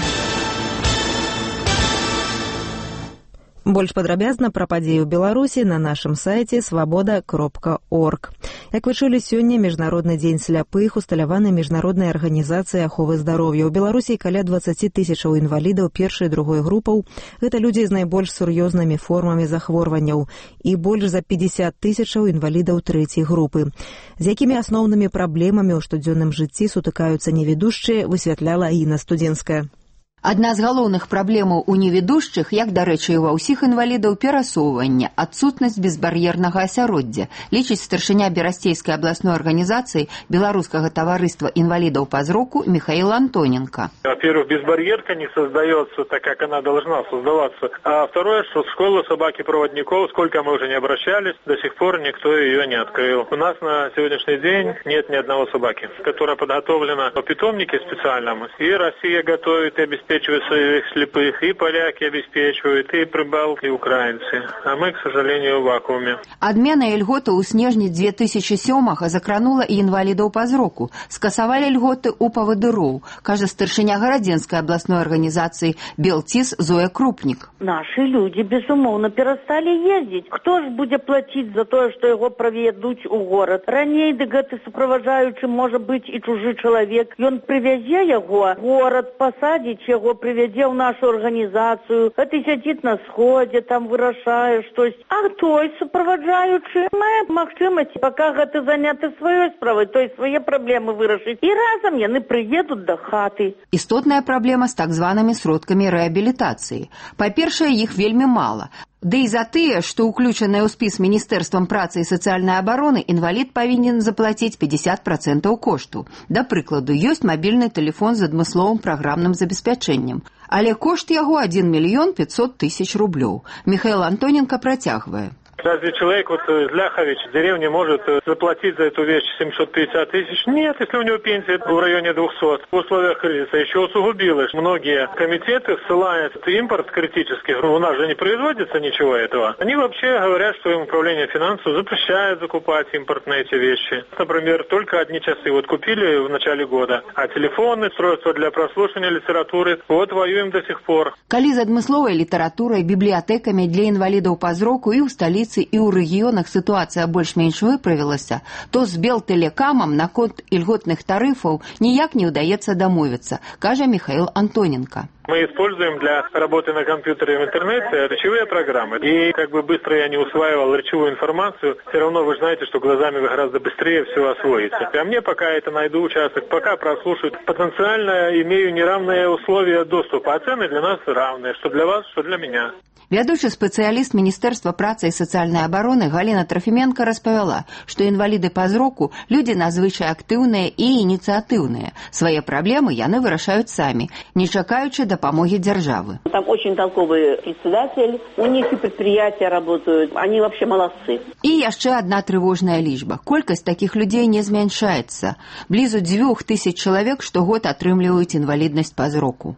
Больш падрабязна пра падзеі ў Беларусі на нашым сайце свабода кропка орг. Як вы чулі, сёння Міжнародны дзень сляпых усталяваны міжнароднай арганізацыяй аховы здароўя. У Беларусі каля дваццаць тысячаў інвалідаў першай і другой групаў. Гэта людзі з найбольш сур'ёзнымі формамі захворванняў і больш за пятьдесят тысячаў інвалідаў трэцяй групы. З якімі асноўнымі праблемамі ў штодзённым жыцці сутыкаюцца невідушчыя, высвятляла Інна Студзенская.
Адна з галоўных праблемаў у невідушчых, як, дарэчы, і ва ўсіх інвалідаў, перасоўвання, адсутнасць безбар'ернага асяроддзя, лічыць старшыня Берасцейскай абласной арганізацыі Беларускага таварыства інвалідаў па зроку Михаил Антоненко.
Во-первых, безбарьерка не создается так, как она должна создаваться. А второе, что школа собаки-проводников, сколько мы уже не обращались, до сих пор никто ее не открыл. У нас на сегодняшний день нет ни одного собаки, которая подготовлена в питомнике специальном. И Россия готовит и обеспечивает обеспечивают своих слепых, и поляки обеспечивают, и прибалты, и украинцы. А мы, к сожалению, в вакууме.
Адмена льготы ў снежні две тысячи сёмага закранула і інвалідаў па зроку. Скасавалі льготы ў павадыроў, кажа старшыня Гарадзенскай абласной арганізацыі Белціс Зоя Крупнік.
Наши люди, безумоўно, перастали ездить. Кто ж будзе платить за то, что его проведут у город? Раней да гэты суправаджаючы можа быць і чужы чалавек. Ён прывязе яго город, посадить его, привядзе ў нашу арганізацыю. Гэты сядзіць на сходзе, там вырашае штось. А той суправаджаючы мае магчымасць, пока гэты заняты сваёй справай, той свае праблемы вырашыць. І разам яны прыедуць да хаты.
Істотная праблема з так званымі сродкамі рэабілітацыі. Па-першае, іх вельмі мала. Да і за тыя, што ўключаныя ў спіс Міністэрствам працы і сацыяльнай абароны, інвалід павінен заплаціць пятьдесят процентов кошту. Да прыкладу, ёсць мабільны тэлефон з адмысловым праграмным забеспячэннем. Але кошт яго один миллион пятьсот тысяч рублёў. Михаил Антоненко працягвае.
Разве человек, вот Ляхович, в деревне может заплатить за эту вещь семьсот пятьдесят тысяч? Нет, если у него пенсия в районе двухсот. В условиях кризиса еще усугубилось. Многие комитеты ссылают импорт критический. У нас же не производится ничего этого. Они вообще говорят, что им управление финансов запрещает закупать импортные эти вещи. Например, только одни часы вот купили в начале года. А телефоны, устройства для прослушивания литературы, вот воюем до сих пор.
Калі з адмысловай літаратурай, бібліятэкамі для інвалідаў па зроку і ў сталіцы і ў рэгіёнах сітуацыя больш-менш выправілася, то з Белтэлекамам наконт ільготных тарыфаў ніяк не ўдаецца дамовіцца, кажа Михаил Антоненко.
Мы используем для работы на компьютере в интернете речевые программы. И как бы быстро я не усваивал речевую информацию, все равно вы знаете, что глазами вы гораздо быстрее все освоите. А мне пока это найду участок, пока прослушают, потенциально имею неравные условия доступа. А цены для нас равные, что для вас, что для меня.
Вядучы спецыяліст Міністэрства працы і сацыяльнай абароны Галіна Трафіменка распавяла, што інваліды па зроку людзі надзвычай актыўныя і ініцыятыўныя. Свае праблемы яны вырашаюць самі, не чакаючы дапамогі дзяржавы.
Там очень толковые председатели, у них и предприятия работают, они вообще молодцы.
І яшчэ адна трывожная лічба. Колькасць такіх людзей не змяншаецца. Блізу дзвюх тысяч чалавек штогод атрымліваюць інваліднасць па зроку.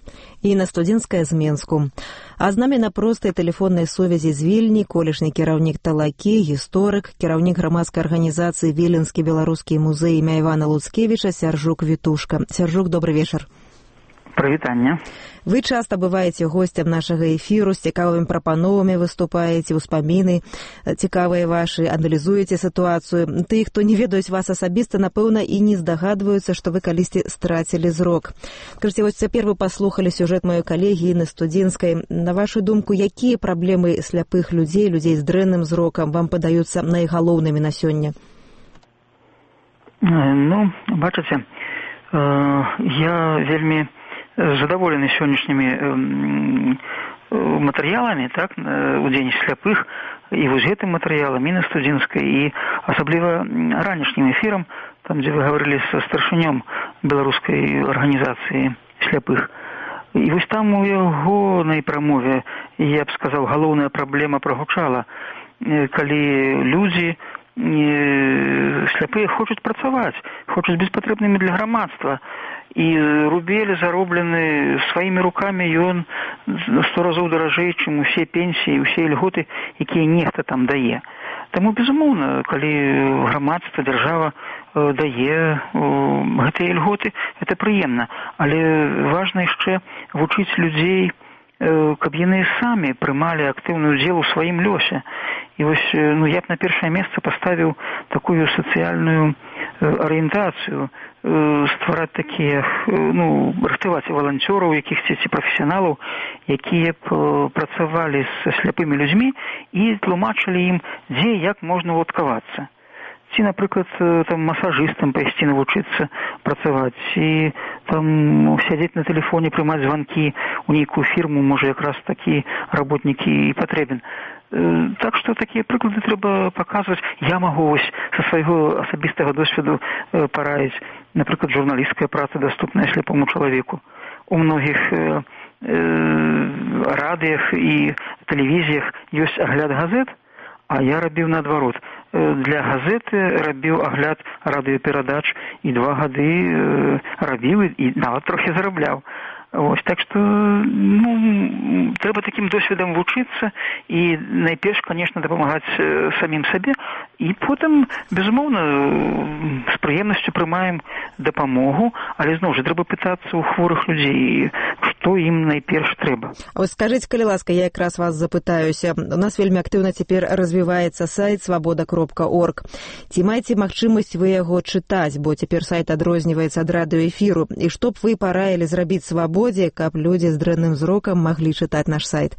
Інна Студзенская з Менску. А з намі на простай тэлефоннай сувязі з Вільні колішні кіраўнік Талакі, гісторык, кіраўнік грамадскай арганізацыі Віленскі беларускі музей імя Івана Луцкевіча Сяржук Вітушка. Сяржук, добрый вечар.
Прывітанне.
Вы часта бываеце госцем нашага эфіру, з цікавымі прапановамі выступаеце, ўспаміны цікавыя вашы, аналізуеце сітуацыю. Ты, хто не ведаюць вас асабіста, напэўна, і не здагадваюцца, што вы калісьці страцілі зрок. Скажыце, вось цяпер вы паслухалі сюжэт маёй калегі Інны Студзенскай. На вашу думку, якія праблемы сляпых людзей, людзей з дрэнным зрокам вам падаюцца найгалоўнымі на сёння?
Ну, бачыце, я вельмі задаволены сённяшнімі матэрыяламі, так, у дзень сляпых, і вось гэтым матэрыялам, і на студзенскай, і асабліва ранішнім эфірам, там, дзе вы гаварылі са старшынём беларускай арганізацыі сляпых. І вось там у ягонай прамове, я б сказаў, галоўная праблема прагучала, калі людзі сляпыя хочуць працаваць, хочуць быць патрэбнымі для грамадства. І рубель зароблены сваімі рукамі, ён сто разоў даражэй, чым усе пенсіі, усе льготы, якія нехта там дае. Таму, безумоўна, калі грамадства, дзяржава дае гэтыя льготы, гэта прыемна. Але важна яшчэ вучыць людзей, каб яны самі прымалі актыўны ўдзел у сваім лёсе. І вось, ну, я б на першае месца паставіў такую сацыяльную арыентацыю, ствараць такія, ну, рыхтаваць валанцёраў, якіхсьці ці прафесіяналаў, якія б працавалі з сляпымі людзьмі і тлумачылі ім, дзе і як можна уладкавацца. Ці, напрыклад, там масажыстам пайсці навучыцца працаваць, ці там сядзець на тэлефоне, прымаць званкі ў нейкую фірму, можа, якраз такі работнік і патрэбен. Так што такія прыклады трэба паказваць. Я магу вось са свайго асабістага досведу параіць. Напрыклад, журналісцкая праца даступная сляпому чалавеку. У многіх э, радыях і тэлевізіях ёсць агляд газет, а я рабіў наадварот. Для газеты рабіў агляд радыёперадач і два гады рабіў і нават трохі зарабляў. Ось, так што, ну, трэба такім досведам вучыцца і найперш, конечно, дапамагаць самім сабе, і потым, безумоўна, з прыемнасцю прымаем дапамогу, але зноў жа трэба пытацца ў хворых людзей, што ім найперш трэба.
Вось скажыце, калі ласка, я якраз вас запытаюся. У нас вельмі актыўна цяпер развіваецца сайт свабода кропка орг. Ці маеце магчымасць вы яго чытаць, бо цяпер сайт адрозніваецца ад радыёэфіру, і што б вы параілі зрабіць свабодзе, каб людзі з дрэнным зрокам маглі чытаць наш сайт?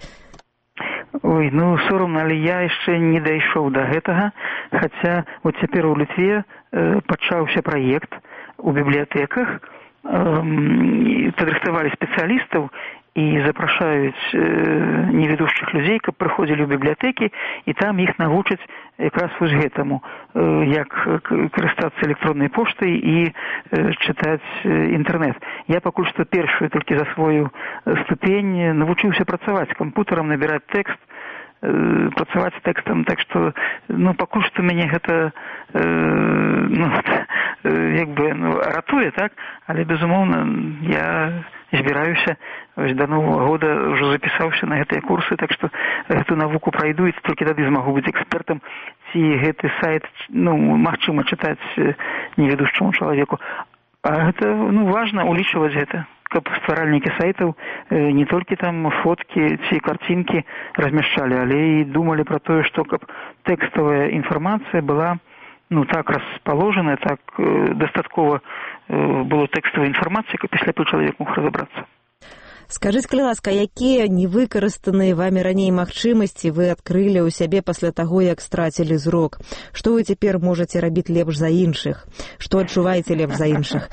Ой, ну, сорамна, але я яшчэ не дайшоў да гэтага, хаця вот цяпер у Літве э, пачаўся праект у бібліятэках, э, падрыхтавалі спецыялістаў і запрашаюць э, неведушчых людзей, каб прыходзілі ў бібліятэкі, і там іх навучаць якраз вось гэтаму, э, як карыстацца электроннай поштай і э, чытаць э, інтэрнэт. Я пакуль што першую толькі за сваю ступень навучыўся працаваць з кампутарам, набіраць тэкст, э, працаваць з тэкстам, так што, ну, пакуль што мяне гэта э, ну, э, як бы, ну, ратуе, так, але, безумоўна, я збіраюся, ось да новага года ўжо запісаўся на гэтыя курсы, так што гэту навуку прайду, і толькі тады змагу быць экспертам, ці гэты сайт, ну, магчыма чытаць неведушчаму чалавеку. А гэта, ну, важна улічваць гэта, каб стваральнікі сайтаў не толькі там фоткі ці карцінкі размяшчалі, але і думалі пра тое, што каб тэкставая інфармацыя была, ну, так распаложана, так э, дастаткова э, было тэкставай інфармацыі, каб сляпы чалавек мог разабрацца.
Скажыце, калі ласка, якія невыкарыстаныя вамі раней магчымасці вы адкрылі ў сябе пасля таго, як страцілі зрок? Што вы цяпер можаце рабіць лепш за іншых? Што адчуваеце лепш за іншых?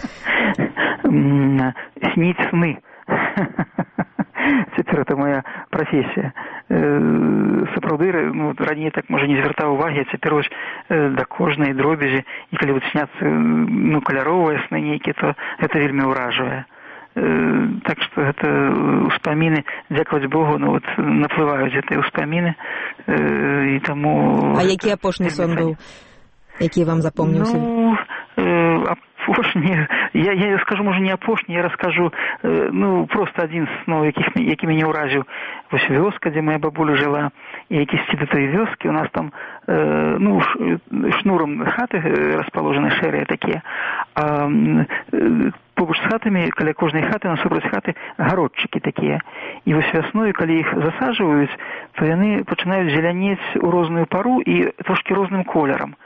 Сніць сны. Цяпер это моя прафесія. Сапраўды, ну, раней так, можа, не звяртаў увагі, а цяпер вось да кожнай дробязі, і калі вот сняцца, ну, каляровыя сны нейкія, то гэта вельмі ўражвае. Так што гэта ўспаміны, дзякаваць Богу, ну, вот наплываюць гэтыя ўспаміны, і таму...
А які апошні сон быў? Які вам запомніўся?
Ну, апошні, я, я скажу, можа, не апошні, я раскажу, ну, просто адзін з снов, які мяне ўразіў. Вось вёска, дзе моя бабуля жыла, і якісьці да той вёскі, у нас там, ну, шнурам хаты расположаны шэрыя такія, а побач з хатамі, каля кожнай хаты, насупраць хаты, гародчыкі такія. І вось вясною, калі іх засаджваюць, то яны пачынаюць зелянець у розную пару і трошкі розным колерам.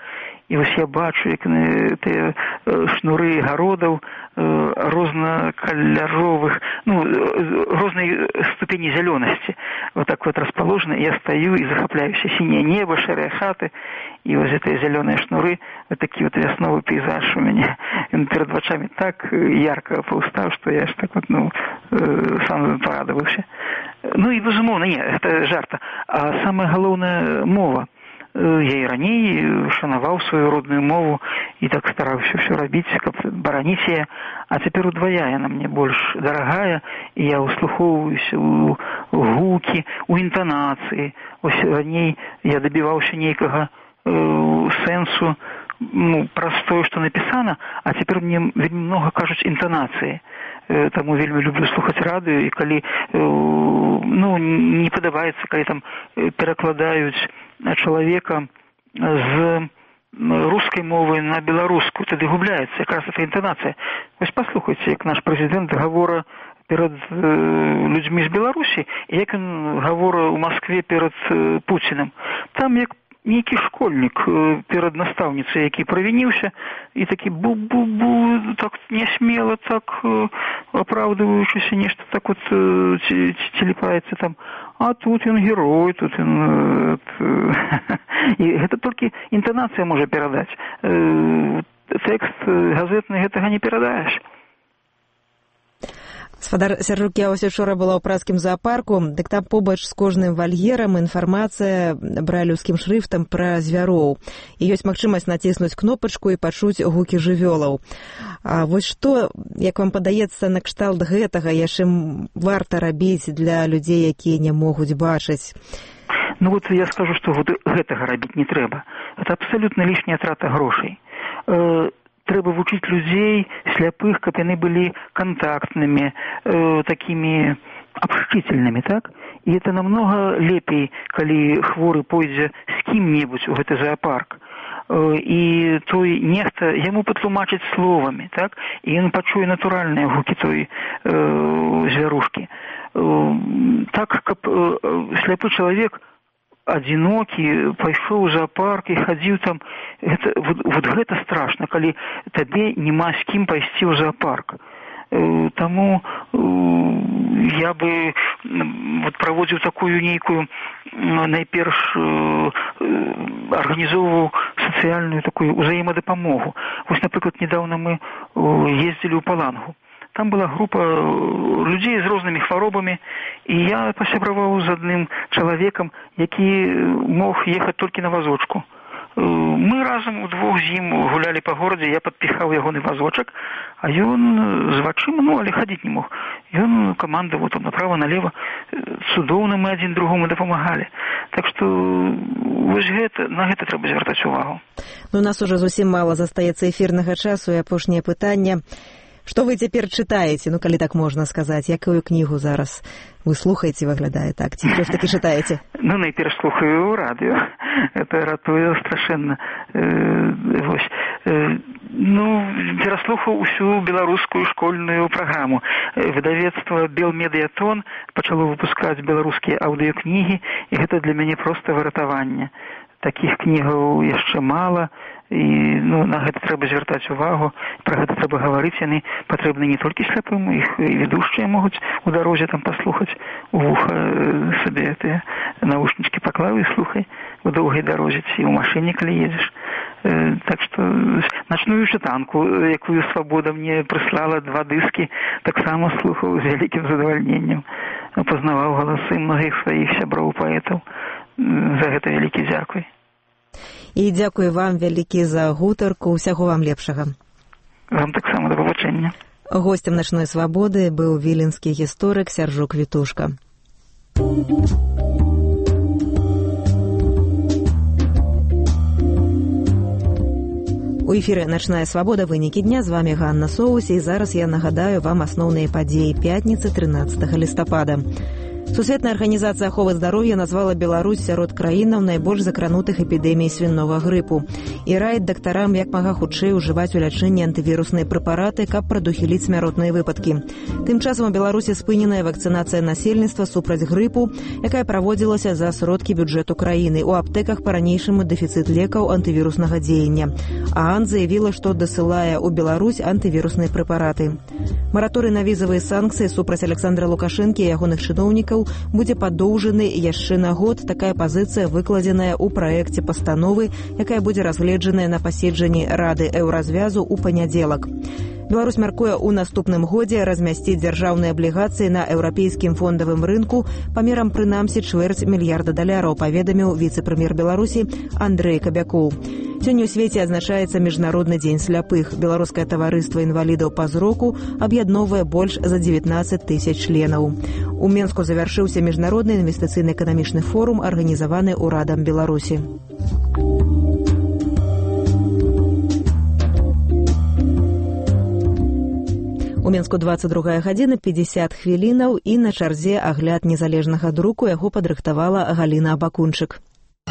і вось я бачу, як тыя шнуры гародаў рознакаляровых, ну, рознай ступені зялёнасці вот так вот расположены. Я стою і захапляюся. Сіняе неба, шэрыя хаты, і вось гэтыя зялёныя шнуры, вот такі вот вясновы пейзаж у мяне. Ён перад вачамі так ярка паўстаў, што я ж так вот, ну, сам парадаваўся. Ну і, безумоўна, не, гэта жарта. А самае галоўнае — мова. Я і раней шанаваў сваю родную мову і так стараўся ўсё рабіць, каб бараніць яе, а цяпер удвая яна мне больш дарагая, і я ўслухоўваюся ў гукі, у інтанацыі. Ось раней я дабіваўся нейкага э, сэнсу, ну, праз тое, што напісана, а цяпер мне вельмі многа кажуць інтанацыі. Таму вельмі люблю слухаць радыё, і калі ну, не падабаецца, калі там перакладаюць чалавека з рускай мовы на беларускую, тады губляецца якраз эта інтанацыя. Вось паслухайце, як наш прэзідэнт гавора перад людзьмі з Беларусі, і як ён гавора ў Маскве перад Пуцінам. Там як нейкі школьнік перад настаўніцай, які правініўся, і такі бу-бу-бу, так нясмела, так апраўдваючыся, нешта так вот целіпаецца там. А тут ён герой, тут ён... І гэта толькі інтанацыя можа перадаць. Тэкст газетны гэтага не перадаеш.
Спадар Сяржук, я ось учора была ў пражскім заапарку, дык там побач з кожным вальерам інфармацыя брайлеўскім шрыфтам пра звяроў. І ёсць магчымасць націснуць кнопачку і пачуць гукі жывёлаў. А вось што, як вам падаецца, накшталт гэтага яшчэ варта рабіць для людзей, якія не могуць бачыць?
Ну вот я скажу, што вот гэтага рабіць не трэба. Это абсалютна лішняя трата грошай. Трэба вучыць людзей сляпых, каб яны былі кантактнымі, э, такімі абшчыцельнымі, так? І это намнога лепей, калі хворы пойдзе з кім-небудзь у гэты зоапарк. Э, і той нехта яму патлумачыць словамі, так? І ён пачуе натуральныя гукі той э, звярушкі. Э, так, каб э, сляпы чалавек адзінокі пайшоў у зоапарк і хадзіў там, гэта, вот, вот гэта страшна, калі табе няма з кім пайсці ў зоапарк. Э, таму э, я бы вот, праводзіў такую нейкую найперш э, арганізоўваў сацыяльную такую узаемадапамогу. Вось, напрыклад, недаўна мы ездзілі ў Палангу. Там была група людзей з рознымі хваробамі, і я пасябраваў з адным чалавекам, які мог ехаць толькі на вазочку. Мы разам удвух з ім гулялі па горадзе, я падпіхаў ягоны вазочак, а ён з вачыма, ну, але хадзіць не мог. Ён камандаваў там направа-налева, цудоўна мы адзін другому дапамагалі. Так што вось гэта, на гэта трэба звяртаць увагу.
Ну, у нас ужо зусім мала застаецца эфірнага часу, і апошняе пытанне. Што вы цяпер чытаеце, ну, калі так можна сказаць? Якую кнігу зараз вы слухаеце, выглядае так? Ці ўсё ж такі чытаеце?
Ну, найперш слухаю радыё. Это ратуе страшэнна. Э, вось. Э, ну, пераслухаў усю беларускую школьную праграму. Выдавецтва Белмедыятон пачало выпускаць беларускія аўдыёкнігі, і гэта для мяне проста выратаванне. Такіх кнігаў яшчэ мала, і ну, на гэта трэба звяртаць увагу, пра гэта трэба гаварыць, яны патрэбны не толькі сляпым, іх і ведушчыя могуць у дарозе там паслухаць, у вуха сабе тыя навушнічкі паклаў і слухай у доўгай дарозе, ці ў машыне, калі едзеш. Э, так што начную чытанку, якую Свабода мне прыслала, два дыскі, таксама слухаў з вялікім задавальненнем, пазнаваў галасы многіх сваіх сяброў паэтаў. За гэта вялікі дзякуй.
І дзякуй вам вялікі за гутарку. Усяго вам лепшага.
Вам таксама, да пабачэння.
Госцем «Начной свабоды» быў віленскі гісторык Сяржук Вітушка. У эфіры «Начная свабода. Вынікі дня». З вами Ганна Соус. І зараз я нагадаю вам асноўныя падзеі пятніцы трынаццатага лістапада. Сусветная арганізацыя аховы здароўя назвала Беларусь сярод краінаў найбольш закранутых эпідэмій свінога грыпу і раіць дактарам як мага хутчэй ужываць у лячэнні антывірусныя прэпараты, каб прадухіліць смяротныя выпадкі. Тым часам у Беларусі спыненая вакцынацыя насельніцтва супраць грыпу, якая праводзілася за сродкі бюджэту краіны. У аптэках па-ранейшаму дэфіцыт лекаў антывіруснага дзеяння. ААН заявіла, што дасылае ў Беларусь антывірусныя прэпараты. Мараторый на візавыя санкцыі супраць Александра Лукашэнкі і ягоных чыноўнікаў будзе падоўжаны яшчэ на год. Такая пазіцыя выкладзеная ў праекце пастановы, якая будзе разгледжаная на паседжанні Рады Еўразвязу ў панядзелак. Беларусь мяркуе ў наступным годзе размясціць дзяржаўныя аблігацыі на еўрапейскім фондавым рынку памерам прынамсі чвэрць мільярда даляраў, паведаміў віцэ-прэм'ер Беларусі Андрэй Кабякоў. Сёння ў свеце адзначаецца Міжнародны дзень сляпых. Беларускае таварыства інвалідаў па зроку аб'ядноўвае больш за дзевятнаццаць тысяч членаў. У Менску завяршыўся міжнародны інвестыцыйна-эканамічны форум, арганізаваны ўрадам Беларусі. У Менску двадцать другая гадзіна пятьдесят хвілінаў і на чарзе агляд незалежнага друку. Яго падрыхтавала Галіна Абакунчык.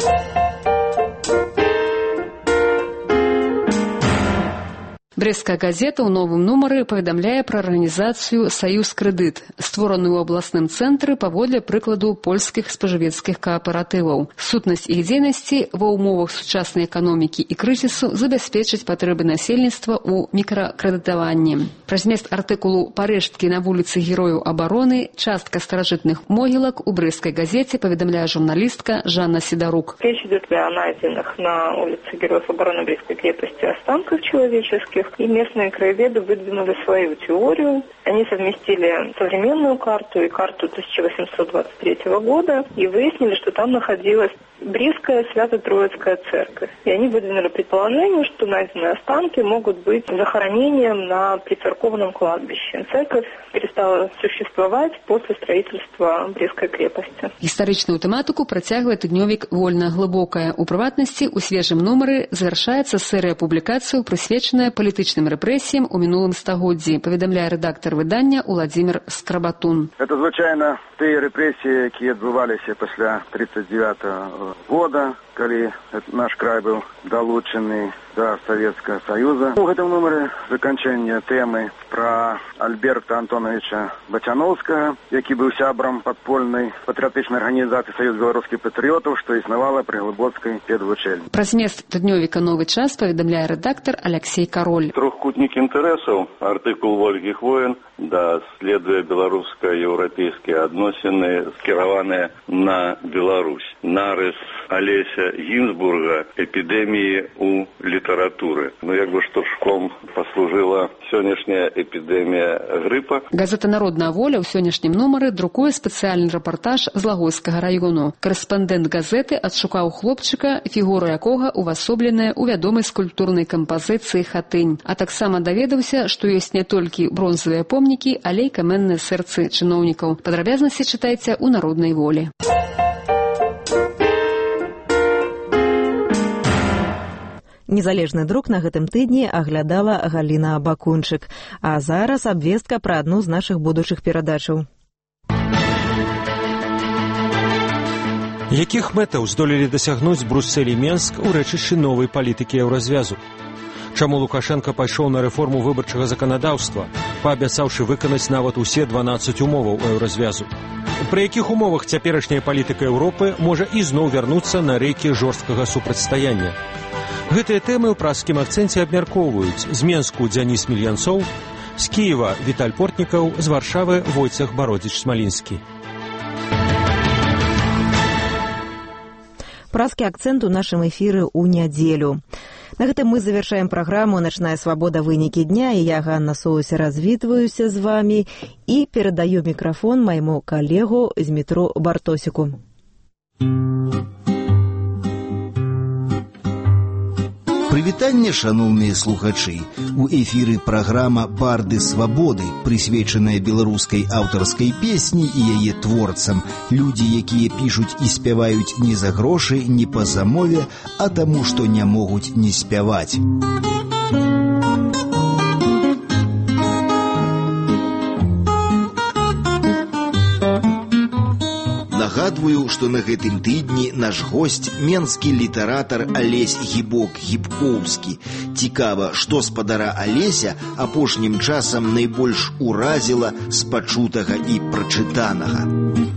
Брестская газета ў новым нумары паведамляе пра арганізацыю «Саюз крэдыт», створаную ў абласным цэнтры паводле прыкладу польскіх спажывецкіх кааператываў. Сутнасць іх дзейнасці ва ўмовах сучаснай эканомікі і крызісу забяспечыць патрэбы насельніцтва ў мікракрэдытаванні. Пра змест артыкулу «Парэшткі на вуліцы Герояў абароны. Частка старажытных могілак» у Брестскай газете паведамляе журналістка Жанна Сидорук.
Речь идет о найденных на улице Героев обороны Брестской крепости останках человеческих. И местные краеведы выдвинули свою теорию. Они совместили современную карту и карту тысяча восемьсот двадцать третьего года и выяснили, что там находилась Брестская Свято-Троицкая церковь. И они выдвинули предположение, что найденные останки могут быть захоронением на прицерковном кладбище. Церковь перестала существовать после строительства Брестской крепости.
Гістарычную тэматыку працягвае тыднёвік «Вольна глыбокая». У прыватнасці, у свежым нумары завяршаецца серыя публікацыяў, прысвечаная палітычным рэпрэсіям у мінулым стагоддзі, паведамляе рэдактар выдання Уладзімір Скрабатун.
Это, звычайна, тыя рэпрэсіі, якія адбываліся пасля тридцать девятого года, калі наш край быў далучаны до Советского Союза. У гэтым нумары заканчэнне тэмы пра Альберта Антоновича Бачановскага, які быў сябрам падпольнай патрыятычнай арганізацыі Саюз беларускіх патрыётаў, што існавала пры Глыбоцкай педвучэльні.
Пра змест тыднёвіка «Новы час» паведамляе рэдактар Алексей Кароль.
Трохкутнік інтарэсаў, артыкул «Вольгіх воін», даследуе беларуска-еўрапейскія адносіны, скіраваныя на Беларусь. Нарыс Олеся Гінзбурга «Эпідэміі у літаратуры». Ну, як бы штуршком паслужыла сённяшняя эпідэмія грыпа.
Газета «Народная воля» ў сённяшнім нумары друкуе спецыяльны рэпартаж з Лагойскага раёну. Корэспандэнт газеты адшукаў хлопчыка, фігура якога увасобленая ў вядомай скульптурнай кампазіцыі «Хатынь». А таксама даведаўся, што ёсць не толькі бронзавыя помнікі, але і каменныя сэрцы чыноўнікаў. Падрабязнасці чытайце ў «Народнай волі».
Незалежны друк на гэтым тыдні аглядала Галіна Абакунчык. А зараз абвестка пра адну з нашых будучых перадачаў.
Якіх мэтаў здолелі дасягнуць Бруссель і Менск у рэчышчы новай палітыкі еўразвязу? Чаму Лукашенко пайшоў на рэформу выбарчага заканадаўства, паабяцаўшы выканаць нават усе дванаццаць умоваў еўразвязу? Пры якіх умовах цяперашняя палітыка Еўропы можа ізноў вярнуцца на рэйкі жорсткага супрацьстаяння? Гэтыя тэмы ў праскім акцэнце абмяркоўваюць з Менску Дзяніс Мільянцоў, з Кіева Віталь Портнікаў, з Варшавы Войцех Бародзіч-Смалінскі.
Праскі акцэнт у нашым эфіры ў нядзелю. На гэтым мы завяршаем праграму «Начная свабода. Вынікі дня», і я, Ганна Соус, развітваюся з вамі і перадаю мікрафон майму калегу Змітру Бартосіку.
Прывітанне, шаноўныя слухачы. У эфіры праграма «Барды свабоды», прысвечаная беларускай аўтарскай песні і яе творцам. Людзі, якія пішуць і спяваюць не за грошы, не па замове, а таму, што не могуць не спяваць. Нагадваю, што на гэтым тыдні наш госць менскі літаратар Алесь Гібок-Гібкоўскі. Цікава, што спадара Алеся апошнім часам найбольш уразіла з пачутага і прачытанага.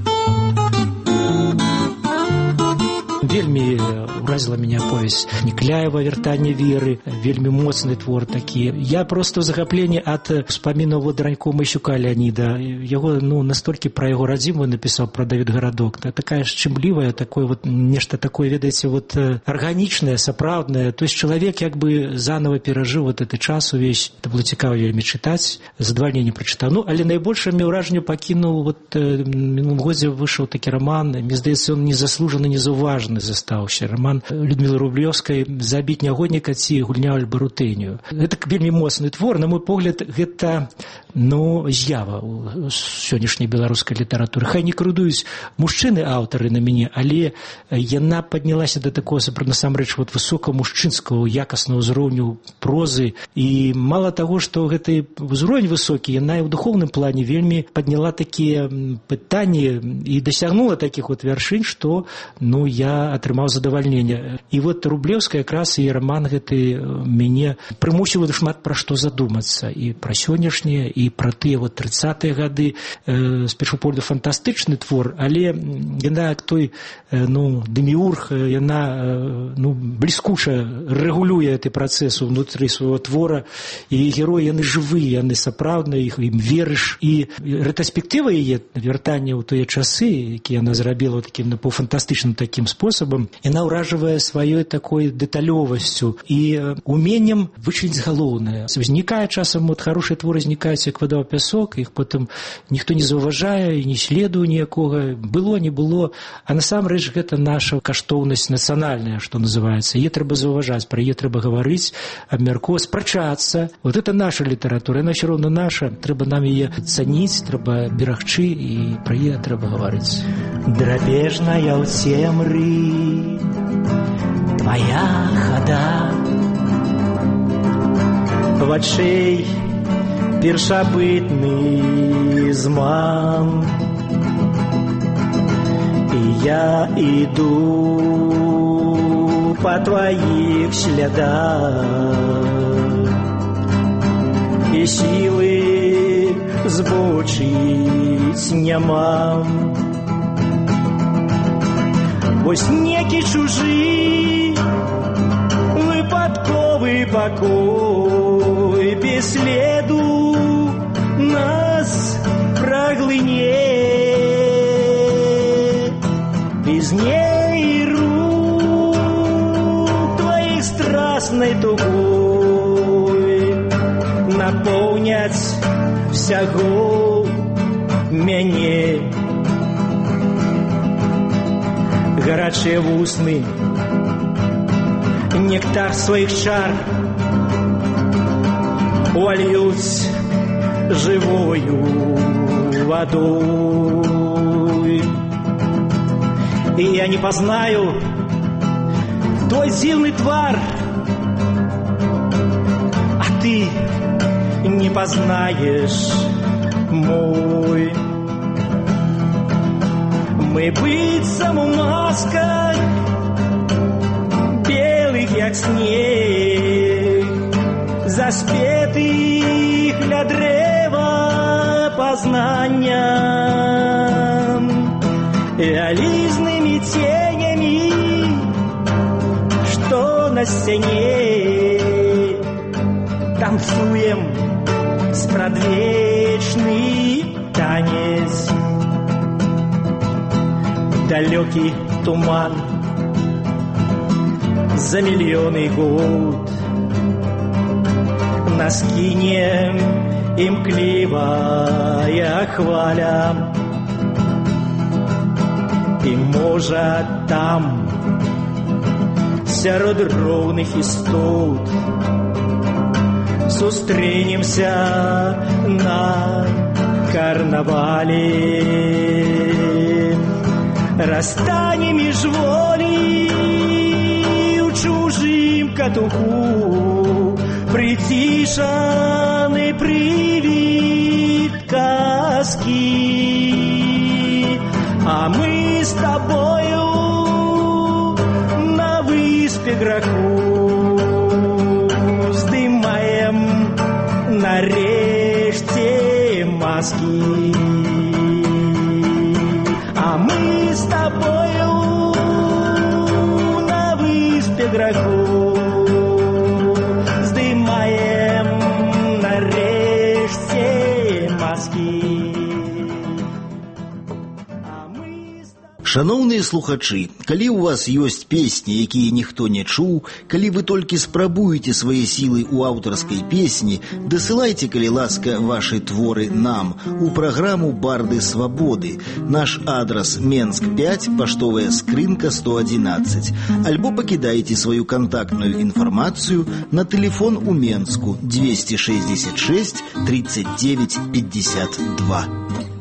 Вельмі уразила меня повесть Некляева «Вертание веры», вельмі моцны твор такі. Я просто в захапленні ад успамінаў вот Дранько Масюка Леонида. Яго, ну, настолькі пра яго радзіму напісаў, пра Давід Гарадок. Такая шчымлівая, такое вот нешта такое, ведаеце, вот арганічнае, сапраўднае. То есть чалавек як бы заново перажыў вот этот час увесь. Это было цікава вельмі чытаць, задавальненне прачытаў. Ну, але найбольшае мне ўражанне пакінуў, вот мінулым годзе выйшаў такі роман, мне здаецца, он незаслужаны, незаўважаны застаўся. Роман Людмілы Рублёўскай «Забіць нягодніка» ці «Гульня ў Альбарутэнію». Гэта вельмі моцны твор. На мой погляд, гэта, ну, з'ява ў сённяшняй беларускай літаратуры. Хай не крыдуюць мужчыны-аўтары на мяне, але яна паднялася да такого, насамрэч, вот, высокага мужчынскага, якаснага ўзроўню прозы. І мала таго, што гэты ўзровень высокі, яна і ў духоўным плане вельмі падняла такія пытанні і дасягнула такіх вот вяршынь, што, ну, я атрымаў задавальненне. І вот Рублеўская якраз і роман гэты мяне прымусіла шмат пра што задумацца. І пра сённяшнія, і пра тыя вот трыццатыя гады. Э, з першага погляду фантастычны твор, але яна, як той, э, ну, деміург, яна, ну, бліскуча рэгулюе гэты працэс унутры свайго твора. І героі, яны жывыя, яны сапраўдныя, іх ім верыш. І рэтраспектыва яе вяртання ў тыя часы, якія яна зрабіла такім напаўфантастычным такім спосабам, яна ўражвае сваёй такой дэталёвасцю і уменнем вычыць галоўнае. Узнікае часам, вот, хорошыя творы знікаюць, як вада ў пясок, іх потым ніхто не заўважае і не следу ніякога. Было, не было. А насамрэч гэта наша каштоўнасць нацыянальная, што называецца. Яе трэба заўважаць, пра яе трэба гаварыць, абмяркоўваць, спрачацца. Вот это наша літаратура, яна ўсё роўна наша. Трэба нам яе цаніць, трэба берагчы і пра яе трэба гаварыць.
Драпежная ў цемры твоя хада, вачэй першабытны зман, і я іду па тваіх слядах, і сілы збочыць няма. Вось некі чужы выпадковы пакой без следу нас праглыне, без ней рук твоей страстной тугой напоўняць всяго мяне. Гарачыя вусны, нектар сваіх чар увальюць жывою вадой. І я не пазнаю твой дзіўны твар, а ты не пазнаеш мой. Мы быццам у масках белых, як снег, заспетых ля дрэва пазнанням, вялізнымі ценямі, што на сцяне танцуем спрадвечны танец. Далекий туман за миллионы год нас кине імклівая хваля, і можа там сярод роўных істот сустрэнемся на карнавале. Расстанем міжволі ў чужым катуху, прыцішаны прывід казкі, А мы с тобою на выспе гроху вздымаем нареште мозги. А мы с тобою на выспе гроху вздымаем нареште мозги.
Шаноўныя слухачы, калі ў вас ёсць песні, якія ніхто не чуў, калі вы толькі спрабуеце свае сілы ў аўтарскай песні, дасылайце, калі ласка, вашы творы нам у праграму «Барды свабоды». Наш адрас Менск пять, паштовая скрынка сто одиннадцать. Альбо пакідайце сваю кантактную інфармацыю на тэлефон у Менску двести шестьдесят шесть тридцать девять пятьдесят два.